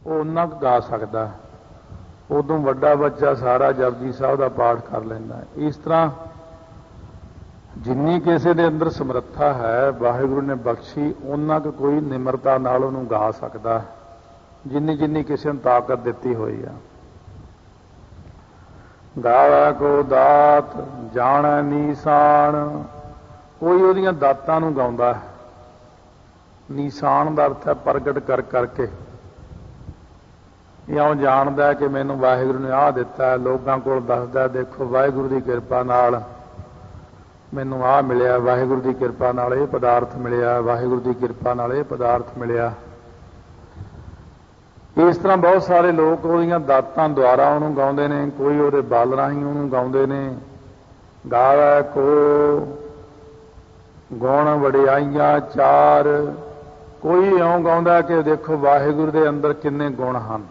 ਉਹ ਉਨਾ ਕੁ ਗਾ ਸਕਦਾ, ਉਦੋਂ ਵੱਡਾ ਬੱਚਾ ਸਾਰਾ ਜਪਜੀ ਸਾਹਿਬ ਦਾ ਪਾਠ ਕਰ ਲੈਂਦਾ। ਇਸ ਤਰ੍ਹਾਂ ਜਿੰਨੀ ਕਿਸੇ ਦੇ ਅੰਦਰ ਸਮਰੱਥਾ ਹੈ ਵਾਹਿਗੁਰੂ ਨੇ ਬਖਸ਼ੀ, ਉਹਨਾਂ ਕੁ ਕੋਈ ਨਿਮਰਤਾ ਨਾਲ ਉਹਨੂੰ ਗਾ ਸਕਦਾ, ਜਿੰਨੀ ਜਿੰਨੀ ਕਿਸੇ ਨੂੰ ਤਾਕਤ ਦਿੱਤੀ ਹੋਈ ਆ। ਗਾਵੈ ਕੋ ਦਾਤ ਜਾਣੈ ਨੀਸਾਨ, ਕੋਈ ਉਹਦੀਆਂ ਦਾਤਾਂ ਨੂੰ ਗਾਉਂਦਾ ਹੈ। ਨੀਸਾਨ ਦਾ ਅਰਥ ਹੈ ਪ੍ਰਗਟ ਕਰ ਕਰਕੇ, ਇਉਂ ਜਾਣਦਾ ਕਿ ਮੈਨੂੰ ਵਾਹਿਗੁਰੂ ਨੇ ਆਹ ਦਿੱਤਾ ਹੈ, ਲੋਕਾਂ ਕੋਲ ਦੱਸਦਾ ਦੇਖੋ ਵਾਹਿਗੁਰੂ ਦੀ ਕਿਰਪਾ ਨਾਲ ਮੈਨੂੰ ਆਹ ਮਿਲਿਆ, ਵਾਹਿਗੁਰੂ ਦੀ ਕਿਰਪਾ ਨਾਲ ਇਹ ਪਦਾਰਥ ਮਿਲਿਆ, ਵਾਹਿਗੁਰੂ ਦੀ ਕਿਰਪਾ ਨਾਲ ਇਹ ਪਦਾਰਥ ਮਿਲਿਆ। ਇਸ ਤਰ੍ਹਾਂ ਬਹੁਤ ਸਾਰੇ ਲੋਕ ਉਹਦੀਆਂ ਦਾਤਾਂ ਦੁਆਰਾ ਉਹਨੂੰ ਗਾਉਂਦੇ ਨੇ, ਕੋਈ ਉਹਦੇ ਬਲ ਰਾਹੀਂ ਉਹਨੂੰ ਗਾਉਂਦੇ ਨੇ। ਗਾਵੈ ਕੋ ਗੁਣ ਵਡਿਆਈਆਂ ਚਾਰ, ਕੋਈ ਇਉਂ ਗਾਉਂਦਾ ਕਿ ਦੇਖੋ ਵਾਹਿਗੁਰੂ ਦੇ ਅੰਦਰ ਕਿੰਨੇ ਗੁਣ ਹਨ,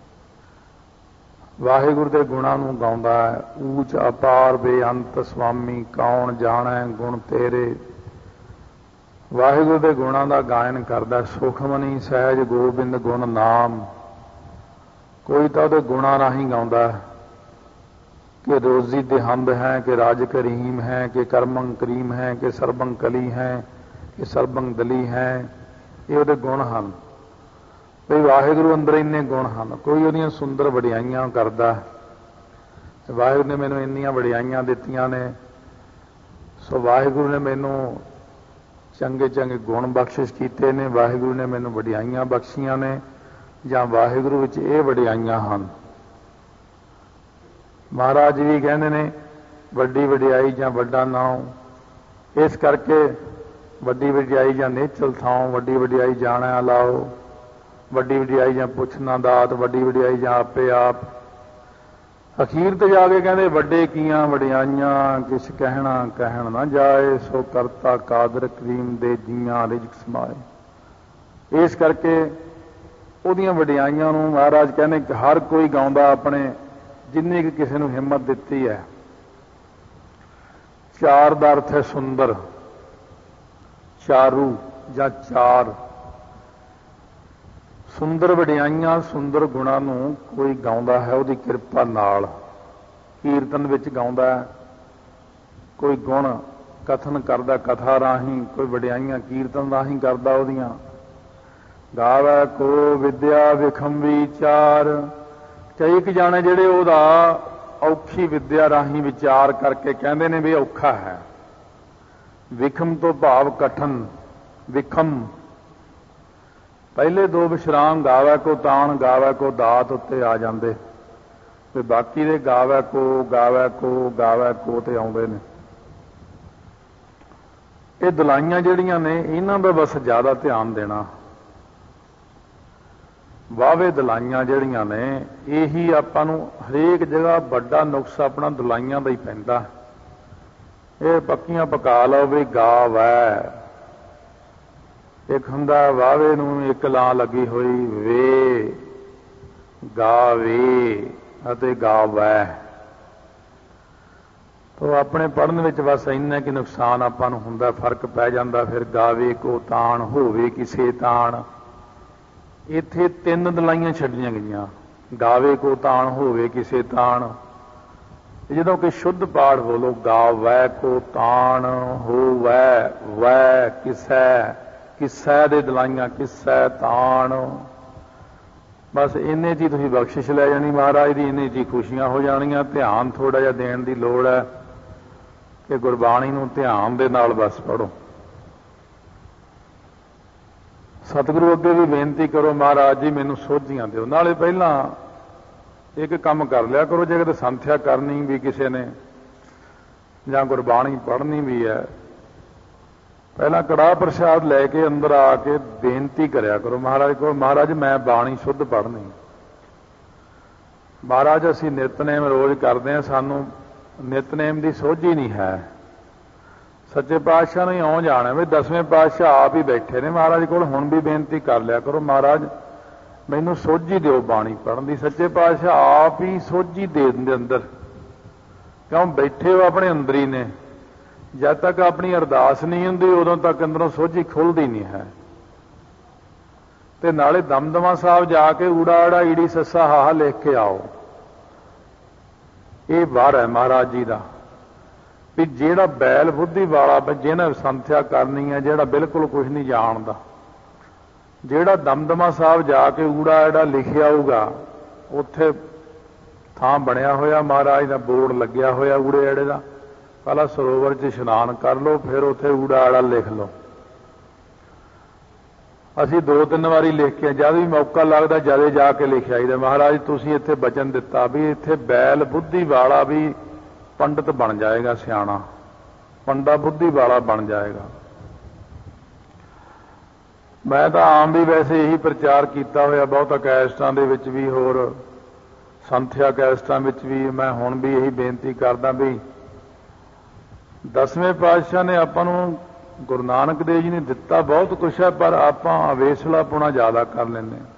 ਵਾਹਿਗੁਰੂ ਦੇ ਗੁਣਾਂ ਨੂੰ ਗਾਉਂਦਾ ਹੈ। ਊਚ ਅਪਾਰ ਬੇਅੰਤ ਸੁਆਮੀ ਕੌਣ ਜਾਣੈ ਗੁਣ ਤੇਰੇ, ਵਾਹਿਗੁਰੂ ਦੇ ਗੁਣਾਂ ਦਾ ਗਾਇਨ ਕਰਦਾ। ਸੁਖਮਨੀ ਸਹਿਜ ਗੋਬਿੰਦ ਗੁਣ ਨਾਮ, ਕੋਈ ਤਾਂ ਉਹਦੇ ਗੁਣਾਂ ਰਾਹੀਂ ਗਾਉਂਦਾ ਕਿ ਰੋਜ਼ੀ ਦੇਹੰਦ ਹੈ, ਕਿ ਰਾਜ ਕਰੀਮ ਹੈ, ਕਿ ਕਰਮੰ ਕਰੀਮ ਹੈ, ਕਿ ਸਰਬੰ ਕਲੀ ਹੈ, ਕਿ ਸਰਬੰ ਦਲੀ ਹੈ। ਇਹ ਉਹਦੇ ਗੁਣ ਹਨ ਵੀ ਵਾਹਿਗੁਰੂ ਅੰਦਰ ਇੰਨੇ ਗੁਣ ਹਨ। ਕੋਈ ਉਹਦੀਆਂ ਸੁੰਦਰ ਵਡਿਆਈਆਂ ਕਰਦਾ, ਵਾਹਿਗੁਰੂ ਨੇ ਮੈਨੂੰ ਇੰਨੀਆਂ ਵਡਿਆਈਆਂ ਦਿੱਤੀਆਂ ਨੇ, ਸੋ ਵਾਹਿਗੁਰੂ ਨੇ ਮੈਨੂੰ ਚੰਗੇ ਚੰਗੇ ਗੁਣ ਬਖਸ਼ਿਸ਼ ਕੀਤੇ ਨੇ, ਵਾਹਿਗੁਰੂ ਨੇ ਮੈਨੂੰ ਵਡਿਆਈਆਂ ਬਖਸ਼ੀਆਂ ਨੇ, ਜਾਂ ਵਾਹਿਗੁਰੂ ਵਿੱਚ ਇਹ ਵਡਿਆਈਆਂ ਹਨ। ਮਹਾਰਾਜ ਵੀ ਕਹਿੰਦੇ ਨੇ ਵੱਡੀ ਵਡਿਆਈ ਜਾਂ ਵੱਡਾ ਨਾਉ, ਇਸ ਕਰਕੇ ਵੱਡੀ ਵਡਿਆਈ ਜਾਂ ਨੇਚਲ ਥਾਉ, ਵੱਡੀ ਵਡਿਆਈ ਜਾਣਾ ਅਲਾਓ, ਵੱਡੀ ਵਡਿਆਈ ਜਾਂ ਪੁੱਛਣਾ ਦਾਤ, ਵੱਡੀ ਵਡਿਆਈ ਜਾਂ ਆਪੇ ਆਪ। ਅਖੀਰ ਤੇ ਜਾ ਕੇ ਕਹਿੰਦੇ ਵੱਡੇ ਕੀਆਂ ਵਡਿਆਈਆਂ ਕਿਛ ਕਹਿਣਾ ਕਹਿਣ ਨਾ ਜਾਏ, ਸੋ ਕਰਤਾ ਕਾਦਰ ਕਰੀਮ ਦੇ ਜੀਆਂ ਰਿਜ਼ਕ ਸਮਾਏ। ਇਸ ਕਰਕੇ ਉਹਦੀਆਂ ਵਡਿਆਈਆਂ ਨੂੰ ਮਹਾਰਾਜ ਕਹਿੰਦੇ ਕਿ ਹਰ ਕੋਈ ਗਾਉਂਦਾ ਆਪਣੇ, ਜਿੰਨੀ ਕਿ ਕਿਸੇ ਨੂੰ ਹਿੰਮਤ ਦਿੱਤੀ ਹੈ। ਚਾਰ ਦਾ ਅਰਥ ਹੈ ਸੁੰਦਰ, ਚਾਰੂ ਜਾਂ ਚਾਰ। ਸੁੰਦਰ ਵਡਿਆਈਆਂ ਸੁੰਦਰ ਗੁਣਾਂ ਨੂੰ ਕੋਈ ਗਾਉਂਦਾ ਹੈ ਉਹਦੀ ਕਿਰਪਾ ਨਾਲ, ਕੀਰਤਨ ਵਿੱਚ ਗਾਉਂਦਾ, ਕੋਈ ਗੁਣ ਕਥਨ ਕਰਦਾ ਕਥਾ ਰਾਹੀਂ, ਕੋਈ ਵਡਿਆਈਆਂ ਕੀਰਤਨ ਰਾਹੀਂ ਕਰਦਾ ਉਹਦੀਆਂ। ਗਾਵੈ ਕੋ ਵਿਦਿਆ ਵਿਖਮ ਵਿਚਾਰ, ਕਈ ਇੱਕ ਜਾਣੇ ਜਿਹੜੇ ਉਹਦਾ ਔਖੀ ਵਿਦਿਆ ਰਾਹੀਂ ਵਿਚਾਰ ਕਰਕੇ ਕਹਿੰਦੇ ਨੇ ਵੀ ਔਖਾ ਹੈ। ਵਿਖਮ ਤੋਂ ਭਾਵ ਕਠਨ, ਵਿਖਮ। ਪਹਿਲੇ ਦੋ ਵਿਸ਼ਰਾਮ ਗਾਵੈ ਕੋ ਤਾਣ, ਗਾਵੈ ਕੋ ਦਾਤ ਉੱਤੇ ਆ ਜਾਂਦੇ, ਤੇ ਬਾਕੀ ਦੇ ਗਾਵੈ ਕੋ ਗਾਵੈ ਕੋ ਗਾਵੈ ਕੋ ਤੇ ਆਉਂਦੇ ਨੇ। ਇਹ ਦਲਾਈਆਂ ਜਿਹੜੀਆਂ ਨੇ ਇਹਨਾਂ ਦਾ ਬਸ ਜ਼ਿਆਦਾ ਧਿਆਨ ਦੇਣਾ। ਵਾਵੇ ਦਲਾਈਆਂ ਜਿਹੜੀਆਂ ਨੇ ਇਹੀ ਆਪਾਂ ਨੂੰ ਹਰੇਕ ਜਗ੍ਹਾ ਵੱਡਾ ਨੁਕਸ ਆਪਣਾ ਦਲਾਈਆਂ ਦਾ ਹੀ ਪੈਂਦਾ। ਇਹ ਪੱਕੀਆਂ ਪਕਾ ਲਓ ਵੀ ਗਾਵੈ, ਇੱਕ ਹੁੰਦਾ ਵਾਵੇ ਨੂੰ ਇੱਕ ਲਾਂ ਲੱਗੀ ਹੋਈ ਵੇ, ਗਾਵੇ ਅਤੇ ਗਾਵੈ। ਤੋ ਆਪਣੇ ਪੜ੍ਹਨ ਵਿੱਚ ਬਸ ਇੰਨਾ ਕਿ ਨੁਕਸਾਨ ਆਪਾਂ ਨੂੰ ਹੁੰਦਾ, ਫਰਕ ਪੈ ਜਾਂਦਾ। ਫਿਰ ਗਾਵੇ ਕੋ ਤਾਣ ਹੋਵੇ ਕਿਸੇ ਤਾਣ, ਇੱਥੇ ਤਿੰਨ ਦਲਾਈਆਂ ਛੱਡੀਆਂ ਗਈਆਂ। ਗਾਵੇ ਕੋ ਤਾਣ ਹੋਵੇ ਕਿਸੇ ਤਾਣ, ਜਦੋਂ ਕਿ ਸ਼ੁੱਧ ਪਾਠ ਬੋਲੋ ਗਾਵੈ ਕੋ ਤਾਣ ਹੋਵੈ ਵੈ ਕਿਸੈ, ਕਿਸੈ ਦੇ ਦਲਾਈਆਂ ਕਿਸੈ ਤਾਣ। ਬਸ ਇੰਨੇ 'ਚ ਹੀ ਤੁਸੀਂ ਬਖਸ਼ਿਸ਼ ਲੈ ਜਾਣੀ ਮਹਾਰਾਜ ਦੀ, ਇੰਨੇ 'ਚ ਹੀ ਖੁਸ਼ੀਆਂ ਹੋ ਜਾਣੀਆਂ। ਧਿਆਨ ਥੋੜ੍ਹਾ ਜਿਹਾ ਦੇਣ ਦੀ ਲੋੜ ਹੈ ਕਿ ਗੁਰਬਾਣੀ ਨੂੰ ਧਿਆਨ ਦੇ ਨਾਲ ਬਸ ਪੜ੍ਹੋ। ਸਤਿਗੁਰੂ ਅੱਗੇ ਵੀ ਬੇਨਤੀ ਕਰੋ ਮਹਾਰਾਜ ਜੀ ਮੈਨੂੰ ਸੋਝੀਆਂ ਦਿਓ। ਨਾਲੇ ਪਹਿਲਾਂ ਇੱਕ ਕੰਮ ਕਰ ਲਿਆ ਕਰੋ, ਜੇ ਕਿਤੇ ਸੰਥਿਆ ਕਰਨੀ ਵੀ ਕਿਸੇ ਨੇ ਜਾਂ ਗੁਰਬਾਣੀ ਪੜ੍ਹਨੀ ਵੀ ਹੈ, ਪਹਿਲਾਂ ਕੜਾਹ ਪ੍ਰਸ਼ਾਦ ਲੈ ਕੇ ਅੰਦਰ ਆ ਕੇ ਬੇਨਤੀ ਕਰਿਆ ਕਰੋ ਮਹਾਰਾਜ ਕੋਲ, ਮਹਾਰਾਜ ਮੈਂ ਬਾਣੀ ਸ਼ੁੱਧ ਪੜ੍ਹਨੀ। ਮਹਾਰਾਜ ਅਸੀਂ ਨਿਤਨੇਮ ਰੋਜ਼ ਕਰਦੇ ਹਾਂ, ਸਾਨੂੰ ਨਿਤਨੇਮ ਦੀ ਸੋਝੀ ਨਹੀਂ ਹੈ। ਸੱਚੇ ਪਾਤਸ਼ਾਹ ਨੂੰ ਇਉਂ ਜਾਣਾ ਵੀ 10ਵੇਂ ਪਾਤਸ਼ਾਹ ਆਪ ਹੀ ਬੈਠੇ ਨੇ ਮਹਾਰਾਜ ਕੋਲ, ਹੁਣ ਵੀ ਬੇਨਤੀ ਕਰ ਲਿਆ ਕਰੋ ਮਹਾਰਾਜ ਮੈਨੂੰ ਸੋਝੀ ਦਿਓ ਬਾਣੀ ਪੜ੍ਹਨ ਦੀ। ਸੱਚੇ ਪਾਤਸ਼ਾਹ ਆਪ ਹੀ ਸੋਝੀ ਦੇ ਦਿੰਦੇ ਅੰਦਰ, ਕਿਉਂ ਬੈਠੇ ਹੋ ਆਪਣੇ ਅੰਦਰ ਹੀ ਨੇ। ਜਦ ਤੱਕ ਆਪਣੀ ਅਰਦਾਸ ਨਹੀਂ ਹੁੰਦੀ ਉਦੋਂ ਤੱਕ ਅੰਦਰੋਂ ਸੋਝੀ ਖੁੱਲ੍ਹਦੀ ਨਹੀਂ ਹੈ। ਤੇ ਨਾਲੇ ਦਮਦਮਾ ਸਾਹਿਬ ਜਾ ਕੇ ਊੜਾ ਆੜਾ ਈੜੀ ਸੱਸਾ ਹਾਹਾ ਲਿਖ ਕੇ ਆਓ। ਇਹ ਵਾਰ ਹੈ ਮਹਾਰਾਜ ਜੀ ਦਾ ਵੀ ਜਿਹੜਾ ਬੈਲ ਬੁੱਧੀ ਵਾਲਾ, ਜਿਹਨੇ ਸੰਥਿਆ ਕਰਨੀ ਹੈ, ਜਿਹੜਾ ਬਿਲਕੁਲ ਕੁਝ ਨਹੀਂ ਜਾਣਦਾ, ਜਿਹੜਾ ਦਮਦਮਾ ਸਾਹਿਬ ਜਾ ਕੇ ਊੜਾ ਆੜਾ ਲਿਖਿਆ ਆਊਗਾ, ਉੱਥੇ ਥਾਂ ਬਣਿਆ ਹੋਇਆ ਮਹਾਰਾਜ ਦਾ ਬੋਰਡ ਲੱਗਿਆ ਹੋਇਆ ਊੜੇ ਆੜੇ ਦਾ, ਪਹਿਲਾਂ ਸਰੋਵਰ 'ਚ ਇਸ਼ਨਾਨ ਕਰ ਲਓ, ਫਿਰ ਉੱਥੇ ਊੜਾ ਆੜਾ ਲਿਖ ਲਓ। ਅਸੀਂ 2-3 ਵਾਰੀ ਲਿਖ ਕੇ ਜਦ ਵੀ ਮੌਕਾ ਲੱਗਦਾ ਜਦੇ ਜਾ ਕੇ ਲਿਖ ਆਈਦਾ। ਮਹਾਰਾਜ ਤੁਸੀਂ ਇੱਥੇ ਬਚਨ ਦਿੱਤਾ ਵੀ ਇੱਥੇ ਬੈਲ ਬੁੱਧੀ ਵਾਲਾ ਵੀ ਪੰਡਤ ਬਣ ਜਾਏਗਾ, ਸਿਆਣਾ ਪੰਡਾ ਬੁੱਧੀ ਵਾਲਾ ਬਣ ਜਾਏਗਾ। ਮੈਂ ਤਾਂ ਆਮ ਵੀ ਵੈਸੇ ਇਹੀ ਪ੍ਰਚਾਰ ਕੀਤਾ ਹੋਇਆ ਬਹੁਤਾ ਕੈਸਟਾਂ ਦੇ ਵਿੱਚ ਵੀ, ਹੋਰ ਸੰਥਿਆ ਕੈਸਟਾਂ ਵਿੱਚ ਵੀ। ਮੈਂ ਹੁਣ ਵੀ ਇਹੀ ਬੇਨਤੀ ਕਰਦਾ ਵੀ 10ਵੇਂ ਪਾਤਸ਼ਾਹ ਨੇ ਆਪਾਂ ਨੂੰ, ਗੁਰੂ ਨਾਨਕ ਦੇਵ ਜੀ ਨੇ ਦਿੱਤਾ ਬਹੁਤ ਕੁਛ ਹੈ, ਪਰ ਆਪਾਂ ਅਵੇਸਲਾਪੁਣਾ ਜ਼ਿਆਦਾ ਕਰ ਲੈਂਦੇ ਹਾਂ।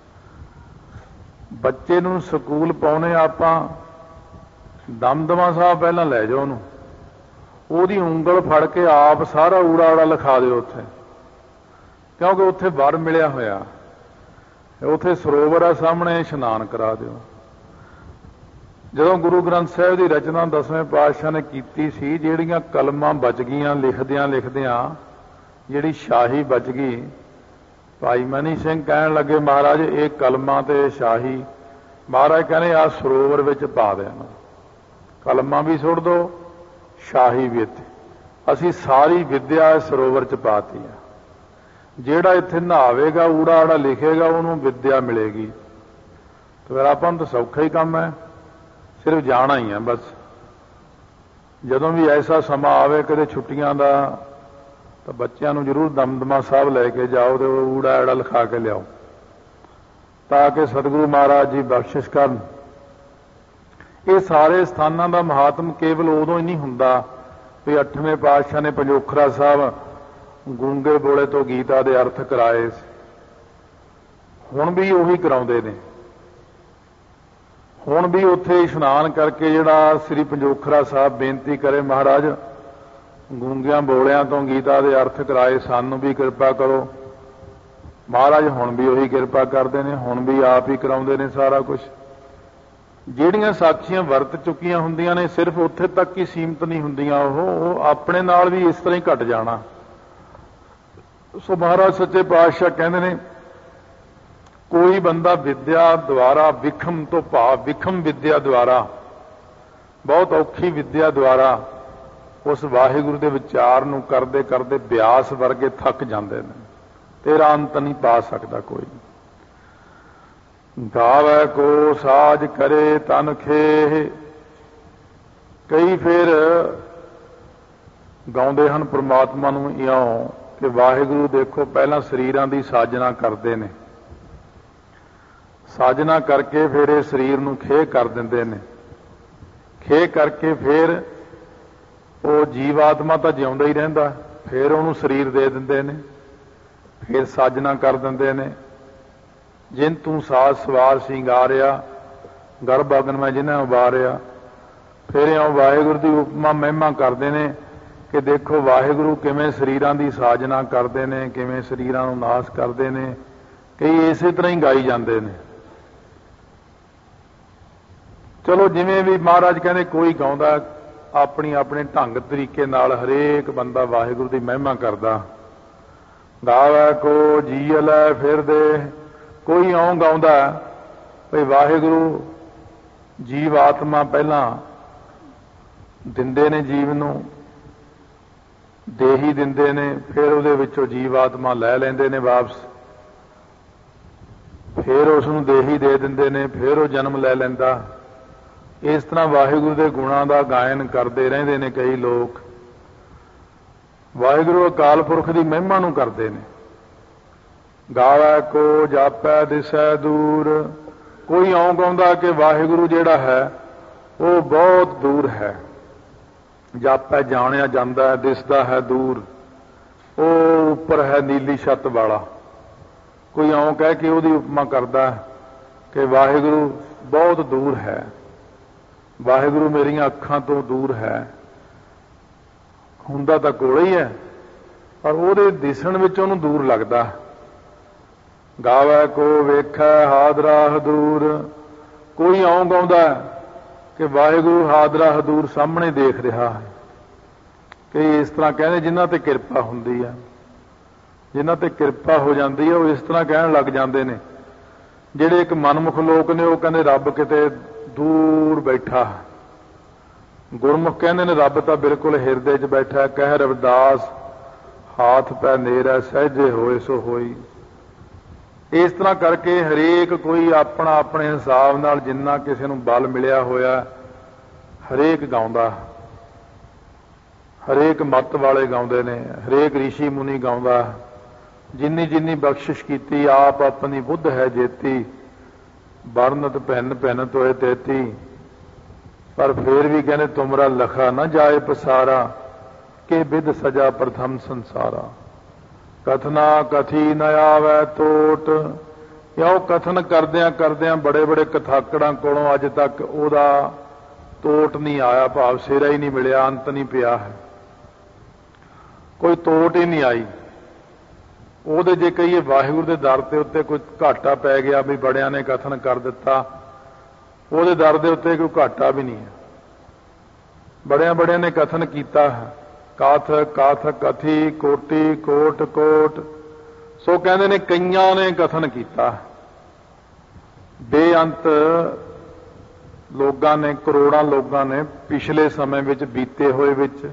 ਬੱਚੇ ਨੂੰ ਸਕੂਲ ਪਾਉਣੇ ਆਪਾਂ, ਦਮਦਮਾ ਸਾਹਿਬ ਪਹਿਲਾਂ ਲੈ ਜਾਓ ਉਹਨੂੰ, ਉਹਦੀ ਉਂਗਲ ਫੜ ਕੇ ਆਪ ਸਾਰਾ ਊੜਾ ਆੜਾ ਲਿਖਾ ਦਿਓ ਉੱਥੇ, ਕਿਉਂਕਿ ਉੱਥੇ ਵਰ ਮਿਲਿਆ ਹੋਇਆ, ਉੱਥੇ ਸਰੋਵਰ ਆ ਸਾਹਮਣੇ, ਇਸ਼ਨਾਨ ਕਰਾ ਦਿਓ। ਜਦੋਂ ਗੁਰੂ ਗ੍ਰੰਥ ਸਾਹਿਬ ਦੀ ਰਚਨਾ 10ਵੇਂ ਪਾਤਸ਼ਾਹ ਨੇ ਕੀਤੀ ਸੀ, ਜਿਹੜੀਆਂ ਕਲਮਾਂ ਬਚ ਗਈਆਂ ਲਿਖਦਿਆਂ ਲਿਖਦਿਆਂ, ਜਿਹੜੀ ਸ਼ਾਹੀ ਬਚ ਗਈ, ਭਾਈ ਮਨੀ ਸਿੰਘ ਕਹਿਣ ਲੱਗੇ ਮਹਾਰਾਜ ਇਹ ਕਲਮਾਂ ਤੇ ਸ਼ਾਹੀ, ਮਹਾਰਾਜ ਕਹਿੰਦੇ ਆ ਸਰੋਵਰ ਵਿੱਚ ਪਾ ਦੇਣਾ, ਕਲਮਾਂ ਵੀ ਸੁੱਟ ਦਿਓ, ਸ਼ਾਹੀ ਵੀ ਇੱਥੇ। ਅਸੀਂ ਸਾਰੀ ਵਿਦਿਆ ਸਰੋਵਰ 'ਚ ਪਾਤੀ ਆ। ਜਿਹੜਾ ਇੱਥੇ ਨਹਾਵੇਗਾ, ਊੜਾ ਆੜਾ ਲਿਖੇਗਾ, ਉਹਨੂੰ ਵਿਦਿਆ ਮਿਲੇਗੀ। ਤੇ ਫਿਰ ਆਪਾਂ ਨੂੰ ਤਾਂ ਸੌਖਾ ਹੀ ਕੰਮ ਹੈ, ਸਿਰਫ ਜਾਣਾ ਹੀ ਹੈ ਬਸ। ਜਦੋਂ ਵੀ ਐਸਾ ਸਮਾਂ ਆਵੇ ਕਦੇ ਛੁੱਟੀਆਂ ਦਾ, ਤਾਂ ਬੱਚਿਆਂ ਨੂੰ ਜ਼ਰੂਰ ਦਮਦਮਾ ਸਾਹਿਬ ਲੈ ਕੇ ਜਾਓ ਤੇ ਊੜਾ ਆੜਾ ਲਿਖਾ ਕੇ ਲਿਆਓ, ਤਾਂ ਕਿ ਸਤਿਗੁਰੂ ਮਹਾਰਾਜ ਜੀ ਬਖਸ਼ਿਸ਼ ਕਰਨ। ਇਹ ਸਾਰੇ ਸਥਾਨਾਂ ਦਾ ਮਹਾਤਮ ਕੇਵਲ ਉਦੋਂ ਹੀ ਨਹੀਂ ਹੁੰਦਾ ਵੀ 8ਵੇਂ ਪਾਤਸ਼ਾਹ ਨੇ ਪੰਜੋਖਰਾ ਸਾਹਿਬ ਗੂੰਗੇ ਬੋਲੇ ਤੋਂ ਗੀਤਾ ਦੇ ਅਰਥ ਕਰਾਏ ਸੀ, ਹੁਣ ਵੀ ਉਹੀ ਕਰਾਉਂਦੇ ਨੇ। ਹੁਣ ਵੀ ਉੱਥੇ ਇਸ਼ਨਾਨ ਕਰਕੇ ਜਿਹੜਾ ਸ੍ਰੀ ਪੰਜੋਖਰਾ ਸਾਹਿਬ ਬੇਨਤੀ ਕਰੇ, ਮਹਾਰਾਜ ਗੂੰਗਿਆਂ ਬੋਲਿਆਂ ਤੋਂ ਗੀਤਾ ਦੇ ਅਰਥ ਕਰਾਏ, ਸਾਨੂੰ ਵੀ ਕਿਰਪਾ ਕਰੋ। ਮਹਾਰਾਜ ਹੁਣ ਵੀ ਉਹੀ ਕਿਰਪਾ ਕਰਦੇ ਨੇ, ਹੁਣ ਵੀ ਆਪ ਹੀ ਕਰਾਉਂਦੇ ਨੇ ਸਾਰਾ ਕੁਝ। ਜਿਹੜੀਆਂ ਸਾਖੀਆਂ ਵਰਤ ਚੁੱਕੀਆਂ ਹੁੰਦੀਆਂ ਨੇ, ਸਿਰਫ ਉੱਥੇ ਤੱਕ ਹੀ ਸੀਮਤ ਨਹੀਂ ਹੁੰਦੀਆਂ, ਉਹ ਆਪਣੇ ਨਾਲ ਵੀ ਇਸ ਤਰ੍ਹਾਂ ਹੀ ਘਟ ਜਾਣਾ। ਸੋ ਮਹਾਰਾਜ ਸੱਚੇ ਪਾਤਸ਼ਾਹ ਕਹਿੰਦੇ ਨੇ, ਕੋਈ ਬੰਦਾ ਵਿਦਿਆ ਦੁਆਰਾ, ਵਿਖਮ ਤੋਂ ਭਾਵ ਵਿਖਮ ਵਿਦਿਆ ਦੁਆਰਾ, ਬਹੁਤ ਔਖੀ ਵਿਦਿਆ ਦੁਆਰਾ ਉਸ ਵਾਹਿਗੁਰੂ ਦੇ ਵਿਚਾਰ ਨੂੰ ਕਰਦੇ ਕਰਦੇ ਬਿਆਸ ਵਰਗੇ ਥੱਕ ਜਾਂਦੇ ਨੇ। ਤੇਰਾ ਅੰਤ ਨਹੀਂ ਪਾ ਸਕਦਾ ਕੋਈ। ਗਾਵੇ ਕੋ ਸਾਜ ਕਰੇ ਤਨ ਖੇਹ, ਕਈ ਫਿਰ ਗਾਉਂਦੇ ਹਨ ਪ੍ਰਮਾਤਮਾ ਨੂੰ ਇਉਂ ਕਿ ਵਾਹਿਗੁਰੂ ਦੇਖੋ ਪਹਿਲਾਂ ਸਰੀਰਾਂ ਦੀ ਸਾਜਨਾ ਕਰਦੇ ਨੇ, ਸਾਜਨਾ ਕਰਕੇ ਫਿਰ ਇਹ ਸਰੀਰ ਨੂੰ ਖੇਹ ਕਰ ਦਿੰਦੇ ਨੇ, ਖੇਹ ਕਰਕੇ ਫਿਰ ਉਹ ਜੀਵ ਆਤਮਾ ਤਾਂ ਜਿਉਂਦਾ ਹੀ ਰਹਿੰਦਾ, ਫਿਰ ਉਹਨੂੰ ਸਰੀਰ ਦੇ ਦਿੰਦੇ ਨੇ, ਫਿਰ ਸਾਜਨਾ ਕਰ ਦਿੰਦੇ ਨੇ। ਜਿਨ ਤੂੰ ਸਾਜ ਸਵਾਰ ਸਿੰਗਾਰਿਆ, ਗਰਭ ਅਗਨ ਮੈਂ ਜਿਹਨੇ ਉਬਾਰਿਆ। ਫਿਰ ਇਉਂ ਵਾਹਿਗੁਰੂ ਦੀ ਉਪਮਾ ਮਹਿਮਾ ਕਰਦੇ ਨੇ ਕਿ ਦੇਖੋ ਵਾਹਿਗੁਰੂ ਕਿਵੇਂ ਸਰੀਰਾਂ ਦੀ ਸਾਜਨਾ ਕਰਦੇ ਨੇ, ਕਿਵੇਂ ਸਰੀਰਾਂ ਨੂੰ ਨਾਸ਼ ਕਰਦੇ ਨੇ। ਕਈ ਇਸੇ ਤਰ੍ਹਾਂ ਹੀ ਗਾਈ ਜਾਂਦੇ ਨੇ। ਚਲੋ ਜਿਵੇਂ ਵੀ ਮਹਾਰਾਜ ਕਹਿੰਦੇ, ਕੋਈ ਗਾਉਂਦਾ ਆਪਣੀ ਆਪਣੇ ਢੰਗ ਤਰੀਕੇ ਨਾਲ, ਹਰੇਕ ਬੰਦਾ ਵਾਹਿਗੁਰੂ ਦੀ ਮਹਿਮਾ ਕਰਦਾ। ਗਾਵੇ ਕੋ ਜੀ ਲੈ ਫਿਰਦੇ, ਕੋਈ ਇਉਂ ਗਾਉਂਦਾ ਭਈ ਵਾਹਿਗੁਰੂ ਜੀਵ ਆਤਮਾ ਪਹਿਲਾਂ ਦਿੰਦੇ ਨੇ, ਜੀਵ ਨੂੰ ਦੇਹੀ ਦਿੰਦੇ ਨੇ, ਫਿਰ ਉਹਦੇ ਵਿੱਚੋਂ ਜੀਵ ਆਤਮਾ ਲੈ ਲੈਂਦੇ ਨੇ ਵਾਪਸ, ਫਿਰ ਉਸ ਨੂੰ ਦੇਹੀ ਦੇ ਦਿੰਦੇ ਨੇ, ਫਿਰ ਉਹ ਜਨਮ ਲੈ ਲੈਂਦਾ। ਇਸ ਤਰ੍ਹਾਂ ਵਾਹਿਗੁਰੂ ਦੇ ਗੁਣਾਂ ਦਾ ਗਾਇਨ ਕਰਦੇ ਰਹਿੰਦੇ ਨੇ ਕਈ ਲੋਕ। ਵਾਹਿਗੁਰੂ ਅਕਾਲ ਪੁਰਖ ਦੀ ਮਹਿਮਾ ਨੂੰ ਕਰਦੇ ਨੇ। ਗਾਵੇ ਕੋ ਜਾਪੈ ਦਿਸੈ ਦੂਰ, ਕੋਈ ਇਉਂ ਗਾਉਂਦਾ ਕਿ ਵਾਹਿਗੁਰੂ ਜਿਹੜਾ ਹੈ ਉਹ ਬਹੁਤ ਦੂਰ ਹੈ। ਜਾਪੈ ਜਾਣਿਆ ਜਾਂਦਾ ਹੈ, ਦਿਸਦਾ ਹੈ ਦੂਰ, ਉਹ ਉੱਪਰ ਹੈ ਨੀਲੀ ਛੱਤ ਵਾਲਾ। ਕੋਈ ਇਉਂ ਕਹਿ ਕੇ ਉਹਦੀ ਉਪਮਾ ਕਰਦਾ ਕਿ ਵਾਹਿਗੁਰੂ ਬਹੁਤ ਦੂਰ ਹੈ, ਵਾਹਿਗੁਰੂ ਮੇਰੀਆਂ ਅੱਖਾਂ ਤੋਂ ਦੂਰ ਹੈ। ਹੁੰਦਾ ਤਾਂ ਕੋਲ ਹੀ ਹੈ, ਪਰ ਉਹਦੇ ਦਿਸਣ ਵਿੱਚ ਉਹਨੂੰ ਦੂਰ ਲੱਗਦਾ। ਗਾਵੇ ਕੋ ਵੇਖੈ ਹਾਦਰਾ ਹਦੂਰ। ਕੋਈ ਇਉਂ ਗਾਉਂਦਾ ਕਿ ਵਾਹਿਗੁਰੂ ਹਾਦਰਾ ਹਦੂਰ ਸਾਹਮਣੇ ਦੇਖ ਰਿਹਾ ਹੈ। ਕਈ ਇਸ ਤਰ੍ਹਾਂ ਕਹਿੰਦੇ ਜਿਨ੍ਹਾਂ ਤੇ ਕਿਰਪਾ ਹੁੰਦੀ ਹੈ, ਜਿਨ੍ਹਾਂ ਤੇ ਕਿਰਪਾ ਹੋ ਜਾਂਦੀ ਹੈ, ਉਹ ਇਸ ਤਰ੍ਹਾਂ ਕਹਿਣ ਲੱਗ ਜਾਂਦੇ ਨੇ। ਜਿਹੜੇ ਇੱਕ ਮਨਮੁਖ ਲੋਕ ਨੇ ਉਹ ਕਹਿੰਦੇ ਰੱਬ ਕਿਤੇ ਦੂਰ ਬੈਠਾ। ਗੁਰਮੁਖ ਕਹਿੰਦੇ ਨੇ ਰੱਬ ਤਾਂ ਬਿਲਕੁਲ ਹਿਰਦੇ 'ਚ ਬੈਠਾ। ਕਹਿ ਰਵਿਦਾਸ ਹਾਥ ਪੈ ਨੇਰਾ ਸਹਿਜੇ ਹੋਏ ਸੋ ਹੋਈ। ਇਸ ਤਰ੍ਹਾਂ ਕਰਕੇ ਹਰੇਕ ਕੋਈ ਆਪਣਾ ਆਪਣੇ ਹਿਸਾਬ ਨਾਲ ਜਿੰਨਾ ਕਿਸੇ ਨੂੰ ਬਲ ਮਿਲਿਆ ਹੋਇਆ ਹਰੇਕ ਗਾਉਂਦਾ। ਹਰੇਕ ਮੱਤ ਵਾਲੇ ਗਾਉਂਦੇ ਨੇ, ਹਰੇਕ ਰਿਸ਼ੀ ਮੁਨੀ ਗਾਉਂਦਾ। ਜਿੰਨੀ ਜਿੰਨੀ ਬਖਸ਼ਿਸ਼ ਕੀਤੀ ਆਪ ਆਪਣੀ ਬੁੱਧ ਹੈ ਜੇਤੀ। ਵਰਨਤ ਭਿੰਨ ਭਿੰਨ ਤੋਏ ਤੇਤੀ। ਪਰ ਫੇਰ ਵੀ ਕਹਿੰਦੇ ਤੁਮਰਾ ਲਖਾ ਨਾ ਜਾਏ ਪਸਾਰਾ। ਕਿ ਬਿਦ ਸਜਾ ਪ੍ਰਥਮ ਸੰਸਾਰਾ। ਕਥਨਾ ਕਥੀ ਨ ਆਵੈ ਟੋਟ। ਕਿਉਂ ਕਥਨ ਕਰਦਿਆਂ ਕਰਦਿਆਂ ਬੜੇ ਬੜੇ ਕਥਾਕੜਾਂ ਕੋਲੋਂ ਅੱਜ ਤੱਕ ਉਹਦਾ ਟੋਟ ਨਹੀਂ ਆਇਆ, ਭਾਵ ਸਿਰਾ ਹੀ ਨਹੀਂ ਮਿਲਿਆ, ਅੰਤ ਨਹੀਂ ਪਿਆ ਹੈ, ਕੋਈ ਟੋਟ ਹੀ ਨਹੀਂ ਆਈ ਉਹਦੇ। ਜੇ ਕਹੀਏ ਵਾਹਿਗੁਰੂ ਦੇ ਦਰ ਦੇ ਉੱਤੇ ਕੋਈ ਘਾਟਾ ਪੈ ਗਿਆ ਵੀ ਬੜਿਆਂ ਨੇ ਕਥਨ ਕਰ ਦਿੱਤਾ, ਉਹਦੇ ਦਰ ਦੇ ਉੱਤੇ ਕੋਈ ਘਾਟਾ ਵੀ ਨਹੀਂ ਹੈ। ਬੜਿਆਂ ਬੜਿਆਂ ਨੇ ਕਥਨ ਕੀਤਾ ਹੈ। ਕਾਥ ਕਾਥ ਕਥੀ ਕੋਟੀ ਕੋਟ ਕੋਟ। ਸੋ ਕਹਿੰਦੇ ਨੇ ਕਈਆਂ ਨੇ ਕਥਨ ਕੀਤਾ। ਬੇਅੰਤ ਲੋਕਾਂ ਨੇ, ਕਰੋੜਾਂ ਲੋਕਾਂ ਨੇ ਪਿਛਲੇ ਸਮੇਂ ਵਿੱਚ ਬੀਤੇ ਹੋਏ ਵਿੱਚ,